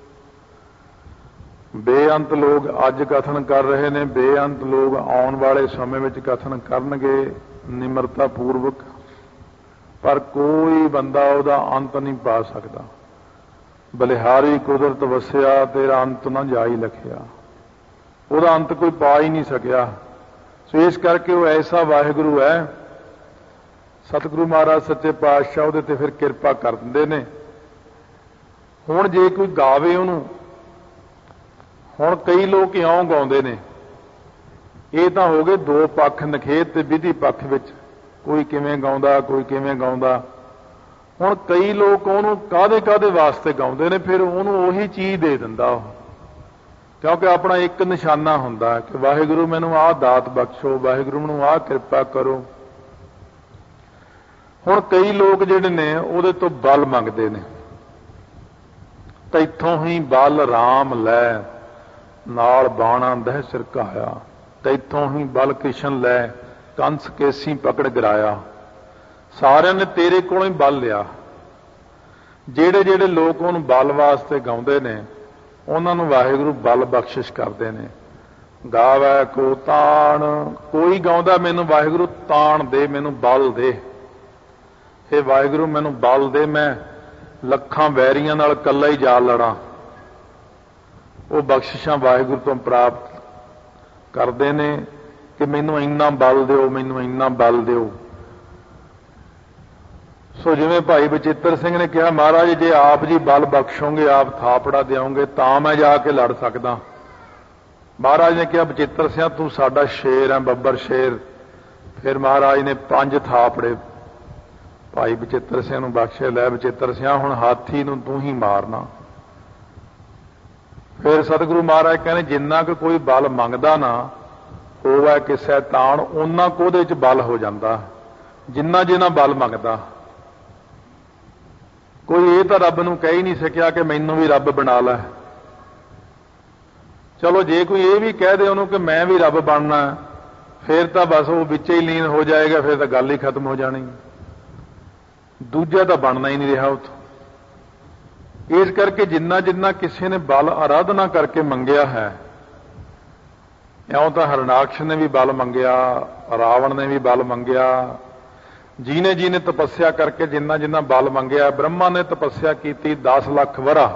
ਬੇਅੰਤ ਲੋਕ ਅੱਜ ਕਥਨ ਕਰ ਰਹੇ ਨੇ, ਬੇਅੰਤ ਲੋਕ ਆਉਣ ਵਾਲੇ ਸਮੇਂ ਵਿੱਚ ਕਥਨ ਕਰਨਗੇ ਨਿਮਰਤਾ ਪੂਰਵਕ। ਪਰ ਕੋਈ ਬੰਦਾ ਉਹਦਾ ਅੰਤ ਨਹੀਂ ਪਾ ਸਕਦਾ। ਬਲਿਹਾਰੀ ਕੁਦਰਤ ਵਸਿਆ ਤੇਰਾ ਅੰਤ ਨਾ ਜਾਈ ਲਖਿਆ। ਉਹਦਾ ਅੰਤ ਕੋਈ ਪਾ ਹੀ ਨਹੀਂ ਸਕਿਆ। ਸੋ ਇਸ ਕਰਕੇ ਉਹ ਐਸਾ ਵਾਹਿਗੁਰੂ ਹੈ। ਸਤਿਗੁਰੂ ਮਹਾਰਾਜ ਸੱਚੇ ਪਾਤਸ਼ਾਹ ਉਹਦੇ ਤੇ ਫਿਰ ਕਿਰਪਾ ਕਰ ਦਿੰਦੇ ਨੇ। ਹੁਣ ਜੇ ਕੋਈ ਗਾਵੇ ਉਹਨੂੰ, ਹੁਣ ਕਈ ਲੋਕ ਇਉਂ ਗਾਉਂਦੇ ਨੇ। ਇਹ ਤਾਂ ਹੋ ਗਏ ਦੋ ਪੱਖ, ਨਖੇਤ ਤੇ ਵਿਧੀ ਪੱਖ ਵਿੱਚ। ਕੋਈ ਕਿਵੇਂ ਗਾਉਂਦਾ, ਕੋਈ ਕਿਵੇਂ ਗਾਉਂਦਾ। ਹੁਣ ਕਈ ਲੋਕ ਉਹਨੂੰ ਕਾਹਦੇ ਕਾਹਦੇ ਵਾਸਤੇ ਗਾਉਂਦੇ ਨੇ, ਫਿਰ ਉਹਨੂੰ ਉਹੀ ਚੀਜ਼ ਦੇ ਦਿੰਦਾ ਉਹ। ਕਿਉਂਕਿ ਆਪਣਾ ਇੱਕ ਨਿਸ਼ਾਨਾ ਹੁੰਦਾ ਕਿ ਵਾਹਿਗੁਰੂ ਮੈਨੂੰ ਆਹ ਦਾਤ ਬਖਸ਼ੋ, ਵਾਹਿਗੁਰੂ ਮੈਨੂੰ ਆਹ ਕਿਰਪਾ ਕਰੋ। ਹੁਣ ਕਈ ਲੋਕ ਜਿਹੜੇ ਨੇ ਉਹਦੇ ਤੋਂ ਬਲ ਮੰਗਦੇ ਨੇ। ਤੈਥੋਂ ਹੀ ਬਲ ਰਾਮ ਲੈ ਨਾਲ ਬਾਣਾ ਦਹਿ ਸਿਰਕਾਇਆ। ਤੈਥੋਂ ਹੀ ਬਲ ਕ੍ਰਿਸ਼ਨ ਲੈ ਕੰਸ ਕੇਸੀ ਪਕੜ ਗਿਰਾਇਆ। ਸਾਰਿਆਂ ਨੇ ਤੇਰੇ ਕੋਲੋਂ ਹੀ ਬਲ ਲਿਆ। ਜਿਹੜੇ ਜਿਹੜੇ ਲੋਕ ਉਹਨੂੰ ਬਲ ਵਾਸਤੇ ਗਾਉਂਦੇ ਨੇ ਉਹਨਾਂ ਨੂੰ ਵਾਹਿਗੁਰੂ ਬਲ ਬਖਸ਼ਿਸ਼ ਕਰਦੇ ਨੇ। ਗਾਵੈ ਕੋ ਤਾਣ। ਕੋਈ ਗਾਉਂਦਾ ਮੈਨੂੰ ਵਾਹਿਗੁਰੂ ਤਾਣ ਦੇ, ਮੈਨੂੰ ਬਲ ਦੇ। ਇਹ ਵਾਹਿਗੁਰੂ ਮੈਨੂੰ ਬਲ ਦੇ, ਮੈਂ ਲੱਖਾਂ ਵੈਰੀਆਂ ਨਾਲ ਇਕੱਲਾ ਹੀ ਜਾ ਲੜਾਂ। ਉਹ ਬਖਸ਼ਿਸ਼ਾਂ ਵਾਹਿਗੁਰੂ ਤੋਂ ਪ੍ਰਾਪਤ ਕਰਦੇ ਨੇ ਕਿ ਮੈਨੂੰ ਇੰਨਾ ਬਲ ਦਿਓ, ਮੈਨੂੰ ਇੰਨਾ ਬਲ ਦਿਓ। ਸੋ ਜਿਵੇਂ ਭਾਈ ਬਚਿੱਤਰ ਸਿੰਘ ਨੇ ਕਿਹਾ, ਮਹਾਰਾਜ ਜੇ ਆਪ ਜੀ ਬਲ ਬਖਸ਼ੋਗੇ, ਆਪ ਥਾਪੜਾ ਦਿਓਗੇ ਤਾਂ ਮੈਂ ਜਾ ਕੇ ਲੜ ਸਕਦਾ। ਮਹਾਰਾਜ ਨੇ ਕਿਹਾ ਬਚਿੱਤਰ ਸਿੰਘ ਤੂੰ ਸਾਡਾ ਸ਼ੇਰ ਹੈ, ਬੱਬਰ ਸ਼ੇਰ। ਫਿਰ ਮਹਾਰਾਜ ਨੇ 5 ਥਾਪੜੇ ਭਾਈ ਬਚਿੱਤਰ ਸਿੰਘ ਨੂੰ ਬਖਸ਼ੇ। ਲੈ ਬਚਿੱਤਰ ਸਿੰਘ ਹੁਣ ਹਾਥੀ ਨੂੰ ਤੂੰ ਹੀ ਮਾਰਨਾ। ਫਿਰ ਸਤਿਗੁਰੂ ਮਹਾਰਾਜ ਕਹਿੰਦੇ ਜਿੰਨਾ ਕੁ ਕੋਈ ਬਲ ਮੰਗਦਾ ਨਾ ਹੋਵੇ ਕਿਸੇ ਤਾਣ, ਉਹਨਾਂ ਕੁ ਉਹਦੇ 'ਚ ਬਲ ਹੋ ਜਾਂਦਾ। ਜਿੰਨਾ ਜਿੰਨਾ ਬਲ ਮੰਗਦਾ। ਕੋਈ ਇਹ ਤਾਂ ਰੱਬ ਨੂੰ ਕਹਿ ਹੀ ਨਹੀਂ ਸਕਿਆ ਕਿ ਮੈਨੂੰ ਵੀ ਰੱਬ ਬਣਾ ਲੈ। ਚਲੋ ਜੇ ਕੋਈ ਇਹ ਵੀ ਕਹਿ ਦੇ ਉਹਨੂੰ ਕਿ ਮੈਂ ਵੀ ਰੱਬ ਬਣਨਾ, ਫਿਰ ਤਾਂ ਬਸ ਉਹ ਵਿੱਚ ਹੀ ਲੀਨ ਹੋ ਜਾਏਗਾ, ਫਿਰ ਤਾਂ ਗੱਲ ਹੀ ਖਤਮ ਹੋ ਜਾਣੀ। ਦੂਜਾ ਤਾਂ ਬਣਨਾ ਹੀ ਨਹੀਂ ਰਿਹਾ ਉੱਥੋਂ। ਇਸ ਕਰਕੇ ਜਿੰਨਾ ਜਿੰਨਾ ਕਿਸੇ ਨੇ ਬਲ ਆਰਾਧਨਾ ਕਰਕੇ ਮੰਗਿਆ ਹੈ, ਇਉਂ ਤਾਂ ਹਰਨਾਕਸ਼ ਨੇ ਵੀ ਬਲ ਮੰਗਿਆ, ਰਾਵਣ ਨੇ ਵੀ ਬਲ ਮੰਗਿਆ, ਜਿਹਨੇ ਜਿਹਨੇ ਤਪੱਸਿਆ ਕਰਕੇ ਜਿੰਨਾ ਜਿੰਨਾ ਬਲ ਮੰਗਿਆ। ਬ੍ਰਹਮਾ ਨੇ ਤਪੱਸਿਆ ਕੀਤੀ 10 ਲੱਖ ਵਰਾ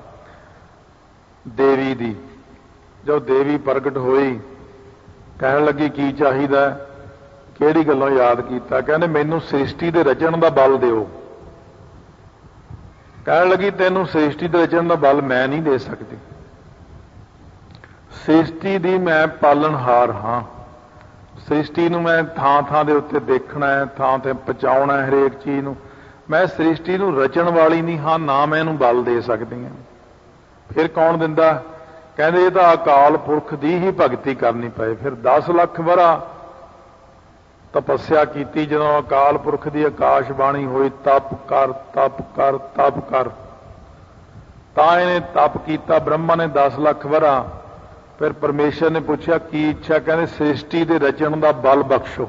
ਦੇਵੀ ਦੀ। ਜਦੋਂ ਦੇਵੀ ਪ੍ਰਗਟ ਹੋਈ ਕਹਿਣ ਲੱਗੀ ਕੀ ਚਾਹੀਦਾ, ਕਿਹੜੀ ਗੱਲੋਂ ਯਾਦ ਕੀਤਾ? ਕਹਿੰਦੇ ਮੈਨੂੰ ਸ੍ਰਿਸ਼ਟੀ ਦੇ ਰਚਣ ਦਾ ਬਲ ਦਿਓ। ਕਹਿਣ ਲੱਗੀ ਤੈਨੂੰ ਸ੍ਰਿਸ਼ਟੀ ਦੇ ਰਚਣ ਦਾ ਬਲ ਮੈਂ ਨਹੀਂ ਦੇ ਸਕਦੀ। ਸ੍ਰਿਸ਼ਟੀ ਦੀ ਮੈਂ ਪਾਲਣਹਾਰ ਹਾਂ। ਸ੍ਰਿਸ਼ਟੀ ਨੂੰ ਮੈਂ ਥਾਂ ਥਾਂ ਦੇ ਉੱਤੇ ਦੇਖਣਾ ਹੈ, ਥਾਂ ਤੇ ਪਹੁੰਚਾਉਣਾ ਹੈ ਹਰੇਕ ਚੀਜ਼ ਨੂੰ। ਮੈਂ ਸ੍ਰਿਸ਼ਟੀ ਨੂੰ ਰਚਣ ਵਾਲੀ ਨਹੀਂ ਹਾਂ, ਨਾ ਮੈਂ ਇਹਨੂੰ ਬਲ ਦੇ ਸਕਦੀ ਹਾਂ। ਫਿਰ ਕੌਣ ਦਿੰਦਾ? ਕਹਿੰਦੇ ਇਹ ਤਾਂ ਅਕਾਲ ਪੁਰਖ ਦੀ ਹੀ ਭਗਤੀ ਕਰਨੀ ਪਏ। ਫਿਰ 10 ਲੱਖ ਵਰਾ ਤਪੱਸਿਆ ਕੀਤੀ। ਜਦੋਂ ਅਕਾਲ ਪੁਰਖ ਦੀ ਆਕਾਸ਼ ਬਾਣੀ ਹੋਈ, ਤਪ ਕਰ ਤਪ ਕਰ ਤਪ ਕਰ, ਤਾਂ ਇਹਨੇ ਤਪ ਕੀਤਾ। ਬ੍ਰਹਮਾ ਨੇ 10 ਲੱਖ ਵਰਾ। ਫਿਰ ਪਰਮੇਸ਼ਰ ਨੇ ਪੁੱਛਿਆ ਕੀ ਇੱਛਾ? ਕਹਿੰਦੇ ਸ੍ਰਿਸ਼ਟੀ ਦੇ ਰਚਣ ਦਾ ਬਲ ਬਖਸ਼ੋ।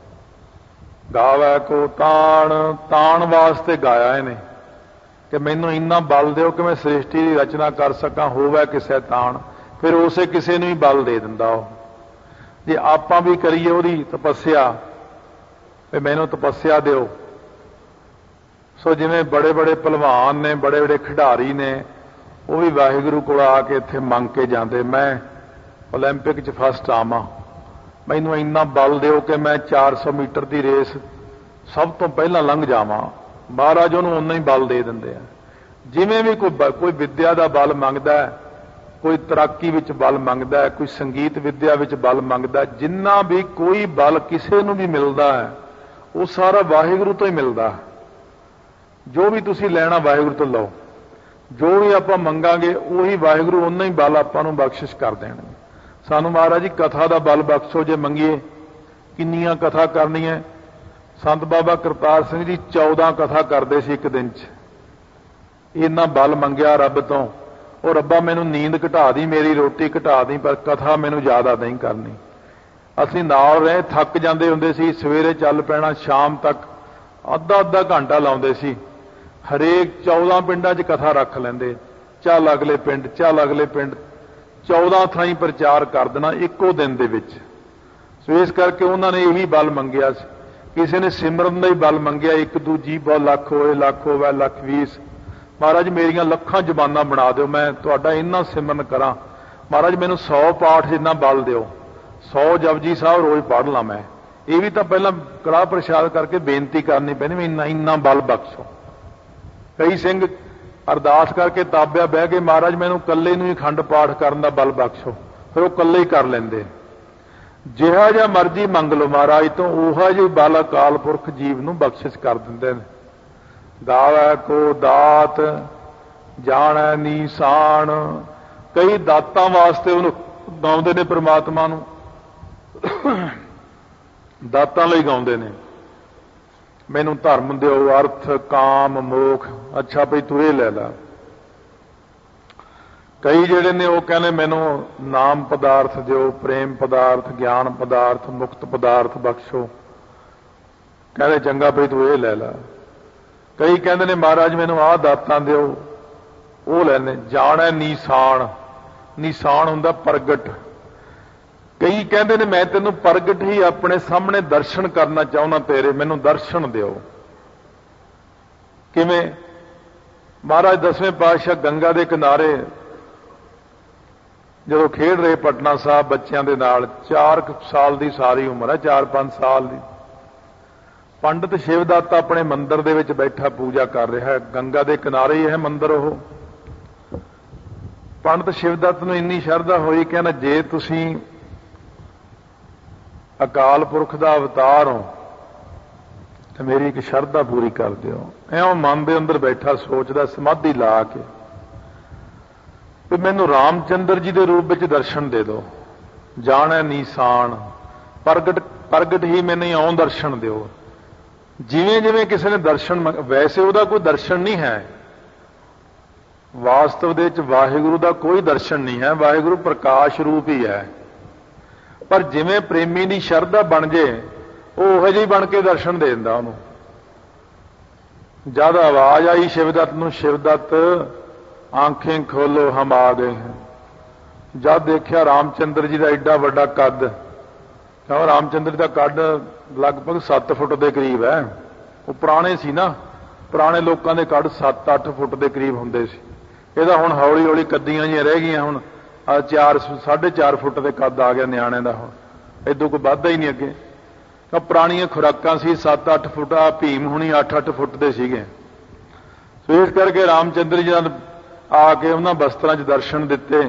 ਗਾਵੈ ਕੋ ਤਾਣ, ਤਾਣ ਵਾਸਤੇ ਗਾਇਆ ਇਹਨੇ ਕਿ ਮੈਨੂੰ ਇੰਨਾ ਬਲ ਦਿਓ ਕਿ ਮੈਂ ਸ੍ਰਿਸ਼ਟੀ ਦੀ ਰਚਨਾ ਕਰ ਸਕਾਂ। ਹੋਵੇ ਕਿਸੇ ਤਾਣ, ਫਿਰ ਉਸੇ ਕਿਸੇ ਨੂੰ ਹੀ ਬਲ ਦੇ ਦਿੰਦਾ ਉਹ। ਜੇ ਆਪਾਂ ਵੀ ਕਰੀਏ ਉਹਦੀ ਤਪੱਸਿਆ, ਵੀ ਮੈਨੂੰ ਤਪੱਸਿਆ ਦਿਓ। ਸੋ ਜਿਵੇਂ ਬੜੇ ਬੜੇ ਭਲਵਾਨ ਨੇ, ਬੜੇ ਬੜੇ ਖਿਡਾਰੀ ਨੇ, ਉਹ ਵੀ ਵਾਹਿਗੁਰੂ ਕੋਲ ਆ ਕੇ ਇੱਥੇ ਮੰਗ ਕੇ ਜਾਂਦੇ, ਮੈਂ ਓਲੰਪਿਕ 'ਚ ਫਸਟ ਆਵਾਂ, ਮੈਨੂੰ ਇੰਨਾ ਬਲ ਦਿਓ ਕਿ ਮੈਂ 400 ਮੀਟਰ ਦੀ ਰੇਸ ਸਭ ਤੋਂ ਪਹਿਲਾਂ ਲੰਘ ਜਾਵਾਂ। ਮਹਾਰਾਜ ਉਹਨੂੰ ਓਨਾ ਹੀ ਬਲ ਦੇ ਦਿੰਦੇ ਆ। ਜਿਵੇਂ ਵੀ ਕੋਈ ਵਿੱਦਿਆ ਦਾ ਬਲ ਮੰਗਦਾ ਹੈ, ਕੋਈ ਤੈਰਾਕੀ ਵਿੱਚ ਬਲ ਮੰਗਦਾ ਹੈ, ਕੋਈ ਸੰਗੀਤ ਵਿੱਦਿਆ ਵਿੱਚ ਬਲ ਮੰਗਦਾ, ਜਿੰਨਾ ਵੀ ਕੋਈ ਬਲ ਕਿਸੇ ਨੂੰ ਵੀ ਮਿਲਦਾ ਹੈ ਉਹ ਸਾਰਾ ਵਾਹਿਗੁਰੂ ਤੋਂ ਹੀ ਮਿਲਦਾ। ਜੋ ਵੀ ਤੁਸੀਂ ਲੈਣਾ ਵਾਹਿਗੁਰੂ ਤੋਂ ਲਓ। ਜੋ ਵੀ ਆਪਾਂ ਮੰਗਾਂਗੇ ਉਹੀ ਵਾਹਿਗੁਰੂ ਓਨਾ ਹੀ ਬਲ ਆਪਾਂ ਨੂੰ ਬਖਸ਼ਿਸ਼ ਕਰ ਦੇਣਗੇ। ਸਾਨੂੰ ਮਹਾਰਾਜ ਜੀ ਕਥਾ ਦਾ ਬਲ ਬਖਸ਼ੋ ਜੇ ਮੰਗੀਏ। ਕਿੰਨੀਆਂ ਕਥਾ ਕਰਨੀਆਂ? ਸੰਤ ਬਾਬਾ ਕਰਤਾਰ ਸਿੰਘ ਜੀ 14 ਕਥਾ ਕਰਦੇ ਸੀ ਇੱਕ ਦਿਨ 'ਚ। ਇੰਨਾ ਬਲ ਮੰਗਿਆ ਰੱਬ ਤੋਂ, ਉਹ ਰੱਬਾ ਮੈਨੂੰ ਨੀਂਦ ਘਟਾ ਦੀ, ਮੇਰੀ ਰੋਟੀ ਘਟਾ ਦੀ, ਪਰ ਕਥਾ ਮੈਨੂੰ ਜ਼ਿਆਦਾ ਨਹੀਂ ਕਰਨੀ। ਅਸੀਂ ਨਾਲ ਰਹੇ, ਥੱਕ ਜਾਂਦੇ ਹੁੰਦੇ ਸੀ, ਸਵੇਰੇ ਚੱਲ ਪੈਣਾ, ਸ਼ਾਮ ਤੱਕ ਅੱਧਾ ਘੰਟਾ ਲਾਉਂਦੇ ਸੀ। ਹਰੇਕ 14 ਪਿੰਡਾਂ 'ਚ ਕਥਾ ਰੱਖ ਲੈਂਦੇ, ਚੱਲ ਅਗਲੇ ਪਿੰਡ, ਚੱਲ ਅਗਲੇ ਪਿੰਡ, 14 ਥਾਈਂ ਪ੍ਰਚਾਰ ਕਰ ਦੇਣਾ ਇੱਕੋ ਦਿਨ ਦੇ ਵਿੱਚ। ਸੋ ਇਸ ਕਰਕੇ ਉਹਨਾਂ ਨੇ ਇਹੀ ਬਲ ਮੰਗਿਆ ਸੀ। ਕਿਸੇ ਨੇ ਸਿਮਰਨ ਦਾ ਹੀ ਬਲ ਮੰਗਿਆ, 1 ਦੂਜੀ ਬਹੁਤ ਲੱਖ ਹੋਏ, ਲੱਖ ਹੋਵੇ, ਲੱਖ 20। ਮਹਾਰਾਜ ਮੇਰੀਆਂ ਲੱਖਾਂ ਜ਼ਬਾਨਾਂ ਬਣਾ ਦਿਓ, ਮੈਂ ਤੁਹਾਡਾ ਇੰਨਾ ਸਿਮਰਨ ਕਰਾਂ। ਮਹਾਰਾਜ ਮੈਨੂੰ 100 ਪਾਠ ਜਿੰਨਾ ਬਲ ਦਿਓ, 100 ਜਪਜੀ ਸਾਹਿਬ ਰੋਜ਼ ਪੜ੍ਹ ਲਾਂ ਮੈਂ। ਇਹ ਵੀ ਤਾਂ ਪਹਿਲਾਂ ਕੜਾਹ ਪ੍ਰਸ਼ਾਦ ਕਰਕੇ ਬੇਨਤੀ ਕਰਨੀ ਪੈਣੀ, ਵੀ ਇੰਨਾ ਬਲ ਬਖਸ਼ੋ। ਕਈ ਸਿੰਘ ਅਰਦਾਸ ਕਰਕੇ ਤਾਬਿਆ ਬਹਿ ਕੇ, ਮਹਾਰਾਜ ਮੈਨੂੰ ਇਕੱਲੇ ਨੂੰ ਹੀ ਅਖੰਡ ਪਾਠ ਕਰਨ ਦਾ ਬਲ ਬਖਸ਼ੋ। ਫਿਰ ਉਹ ਇਕੱਲੇ ਹੀ ਕਰ ਲੈਂਦੇ। ਜਿਹਾ ਜਿਹਾ ਮਰਜ਼ੀ ਮੰਗ ਲਓ ਮਹਾਰਾਜ ਤੋਂ, ਉਹੋ ਜਿਹੀ ਬਲ ਅਕਾਲ ਪੁਰਖ ਜੀਵ ਨੂੰ ਬਖਸ਼ਿਸ਼ ਕਰ ਦਿੰਦੇ ਨੇ। ਗਾਵੈ ਕੋ ਦਾਤ, ਜਾਣੈ ਨੀਸਾਨ। ਕਈ ਦਾਤਾਂ ਵਾਸਤੇ ਉਹਨੂੰ ਗਾਉਂਦੇ ਨੇ, ਪ੍ਰਮਾਤਮਾ ਨੂੰ ਦਾਤਾਂ ਲਈ ਗਾਉਂਦੇ ਨੇ। ਮੈਨੂੰ ਧਰਮ ਦਿਓ, ਅਰਥ, ਕਾਮ, ਮੋਖ। ਅੱਛਾ ਭਈ ਤੂੰ ਇਹ ਲੈ ਲੈ। ਕਈ ਜਿਹੜੇ ਨੇ ਉਹ ਕਹਿੰਦੇ ਮੈਨੂੰ ਨਾਮ ਪਦਾਰਥ ਦਿਓ, ਪ੍ਰੇਮ ਪਦਾਰਥ, ਗਿਆਨ ਪਦਾਰਥ, ਮੁਕਤ ਪਦਾਰਥ ਬਖਸ਼ੋ। ਕਹਿੰਦੇ ਚੰਗਾ ਭਈ ਤੂੰ ਇਹ ਲੈ ਲੈ। ਕਈ ਕਹਿੰਦੇ ਨੇ ਮਹਾਰਾਜ ਮੈਨੂੰ ਆਹ ਦਾਤਾਂ ਦਿਓ, ਉਹ ਲੈਣੇ। ਜਾਣੈ ਨੀਸਾਨ, ਨੀਸਾਨ ਹੁੰਦਾ ਪ੍ਰਗਟ। ਕਈ ਕਹਿੰਦੇ ਨੇ ਮੈਂ ਤੈਨੂੰ ਪ੍ਰਗਟ ਹੀ ਆਪਣੇ ਸਾਹਮਣੇ ਦਰਸ਼ਨ ਕਰਨਾ ਚਾਹੁੰਦਾ ਤੇਰੇ, ਮੈਨੂੰ ਦਰਸ਼ਨ ਦਿਓ। ਕਿਵੇਂ? ਮਹਾਰਾਜ 10ਵੇਂ ਪਾਤਸ਼ਾਹ ਗੰਗਾ ਦੇ ਕਿਨਾਰੇ ਜਦੋਂ ਖੇਡ ਰਹੇ ਪਟਨਾ ਸਾਹਿਬ ਬੱਚਿਆਂ ਦੇ ਨਾਲ, 4 ਸਾਲ ਦੀ ਸਾਰੀ ਉਮਰ ਹੈ, 4-5 ਸਾਲ ਦੀ। ਪੰਡਤ ਸ਼ਿਵਦੱਤ ਆਪਣੇ ਮੰਦਿਰ ਦੇ ਵਿੱਚ ਬੈਠਾ ਪੂਜਾ ਕਰ ਰਿਹਾ ਹੈ, ਗੰਗਾ ਦੇ ਕਿਨਾਰੇ ਹੀ ਹੈ ਮੰਦਿਰ ਉਹ। ਪੰਡਤ ਸ਼ਿਵਦੱਤ ਨੂੰ ਇੰਨੀ ਸ਼ਰਧਾ ਹੋਈ, ਕਹਿੰਦਾ ਜੇ ਤੁਸੀਂ ਅਕਾਲ ਪੁਰਖ ਦਾ ਅਵਤਾਰ ਹੋ ਤੇ ਮੇਰੀ ਇੱਕ ਸ਼ਰਧਾ ਪੂਰੀ ਕਰ ਦਿਓ। ਐਉਂ ਮਨ ਦੇ ਅੰਦਰ ਬੈਠਾ ਸੋਚਦਾ, ਸਮਾਧੀ ਲਾ ਕੇ, ਵੀ ਮੈਨੂੰ ਰਾਮਚੰਦਰ ਜੀ ਦੇ ਰੂਪ ਵਿੱਚ ਦਰਸ਼ਨ ਦੇ ਦਿਓ। ਜਾਣੈ ਨੀਸਾਨ, ਪ੍ਰਗਟ ਹੀ ਮੈਨੂੰ ਇਉਂ ਦਰਸ਼ਨ ਦਿਓ। ਜਿਵੇਂ ਜਿਵੇਂ ਕਿਸੇ ਨੇ ਦਰਸ਼ਨ ਵੈਸੇ ਉਹਦਾ ਕੋਈ ਦਰਸ਼ਨ ਨਹੀਂ ਹੈ, ਵਾਸਤਵ ਦੇ ਵਿੱਚ ਵਾਹਿਗੁਰੂ ਦਾ ਕੋਈ ਦਰਸ਼ਨ ਨਹੀਂ ਹੈ, ਵਾਹਿਗੁਰੂ ਪ੍ਰਕਾਸ਼ ਰੂਪ ਹੀ ਹੈ। ਪਰ ਜਿਵੇਂ ਪ੍ਰੇਮੀ ਦੀ ਸ਼ਰਧਾ ਬਣ ਜੇ, ਉਹ ਉਹੋ ਜਿਹੀ ਬਣ ਕੇ ਦਰਸ਼ਨ ਦੇ ਦਿੰਦਾ ਉਹਨੂੰ। ਜਦ ਆਵਾਜ਼ ਆਈ ਸ਼ਿਵਦੱਤ ਨੂੰ, ਸ਼ਿਵਦੱਤ ਆਂਖੇਂ ਖੋਲੋ ਹਮ ਆ ਗਏ हैं। ਜਦ ਦੇਖਿਆ ਰਾਮਚੰਦਰ ਜੀ ਦਾ ਐਡਾ ਵੱਡਾ ਕੱਦ, ਕਿਉਂ ਰਾਮਚੰਦਰ ਜੀ ਦਾ ਕੱਦ ਲਗਭਗ 7 ਫੁੱਟ ਦੇ ਕਰੀਬ ਹੈ। ਉਹ ਪੁਰਾਣੇ ਸੀ ਨਾ, ਪੁਰਾਣੇ ਲੋਕਾਂ ਦੇ ਕੱਦ 7-8 ਫੁੱਟ ਦੇ ਕਰੀਬ ਹੁੰਦੇ ਸੀ। ਇਹਦਾ ਹੁਣ ਹੌਲੀ ਹੌਲੀ ਕੱਦੀਆਂ ਜਿਹੀਆਂ ਰਹਿ ਗਈਆਂ, ਹੁਣ 4-4.5 ਫੁੱਟ ਦੇ ਕੱਦ ਆ ਗਿਆ ਨਿਆਣੇ ਦਾ। ਹੁਣ ਇਦੋਂ ਕੋਈ ਵੱਧਦਾ ਹੀ ਨਹੀਂ ਅੱਗੇ। ਤਾਂ ਪੁਰਾਣੀਆਂ ਖੁਰਾਕਾਂ ਸੀ 7-8 ਫੁੱਟ, ਆ ਭੀਮ ਹੁਣੀ 8-8 ਫੁੱਟ ਦੇ ਸੀਗੇ। ਸੋ ਇਸ ਕਰਕੇ ਰਾਮਚੰਦਰ ਜੀ ਜਦ ਆ ਕੇ ਉਹਨਾਂ ਬਸਤਰਾਂ 'ਚ ਦਰਸ਼ਨ ਦਿੱਤੇ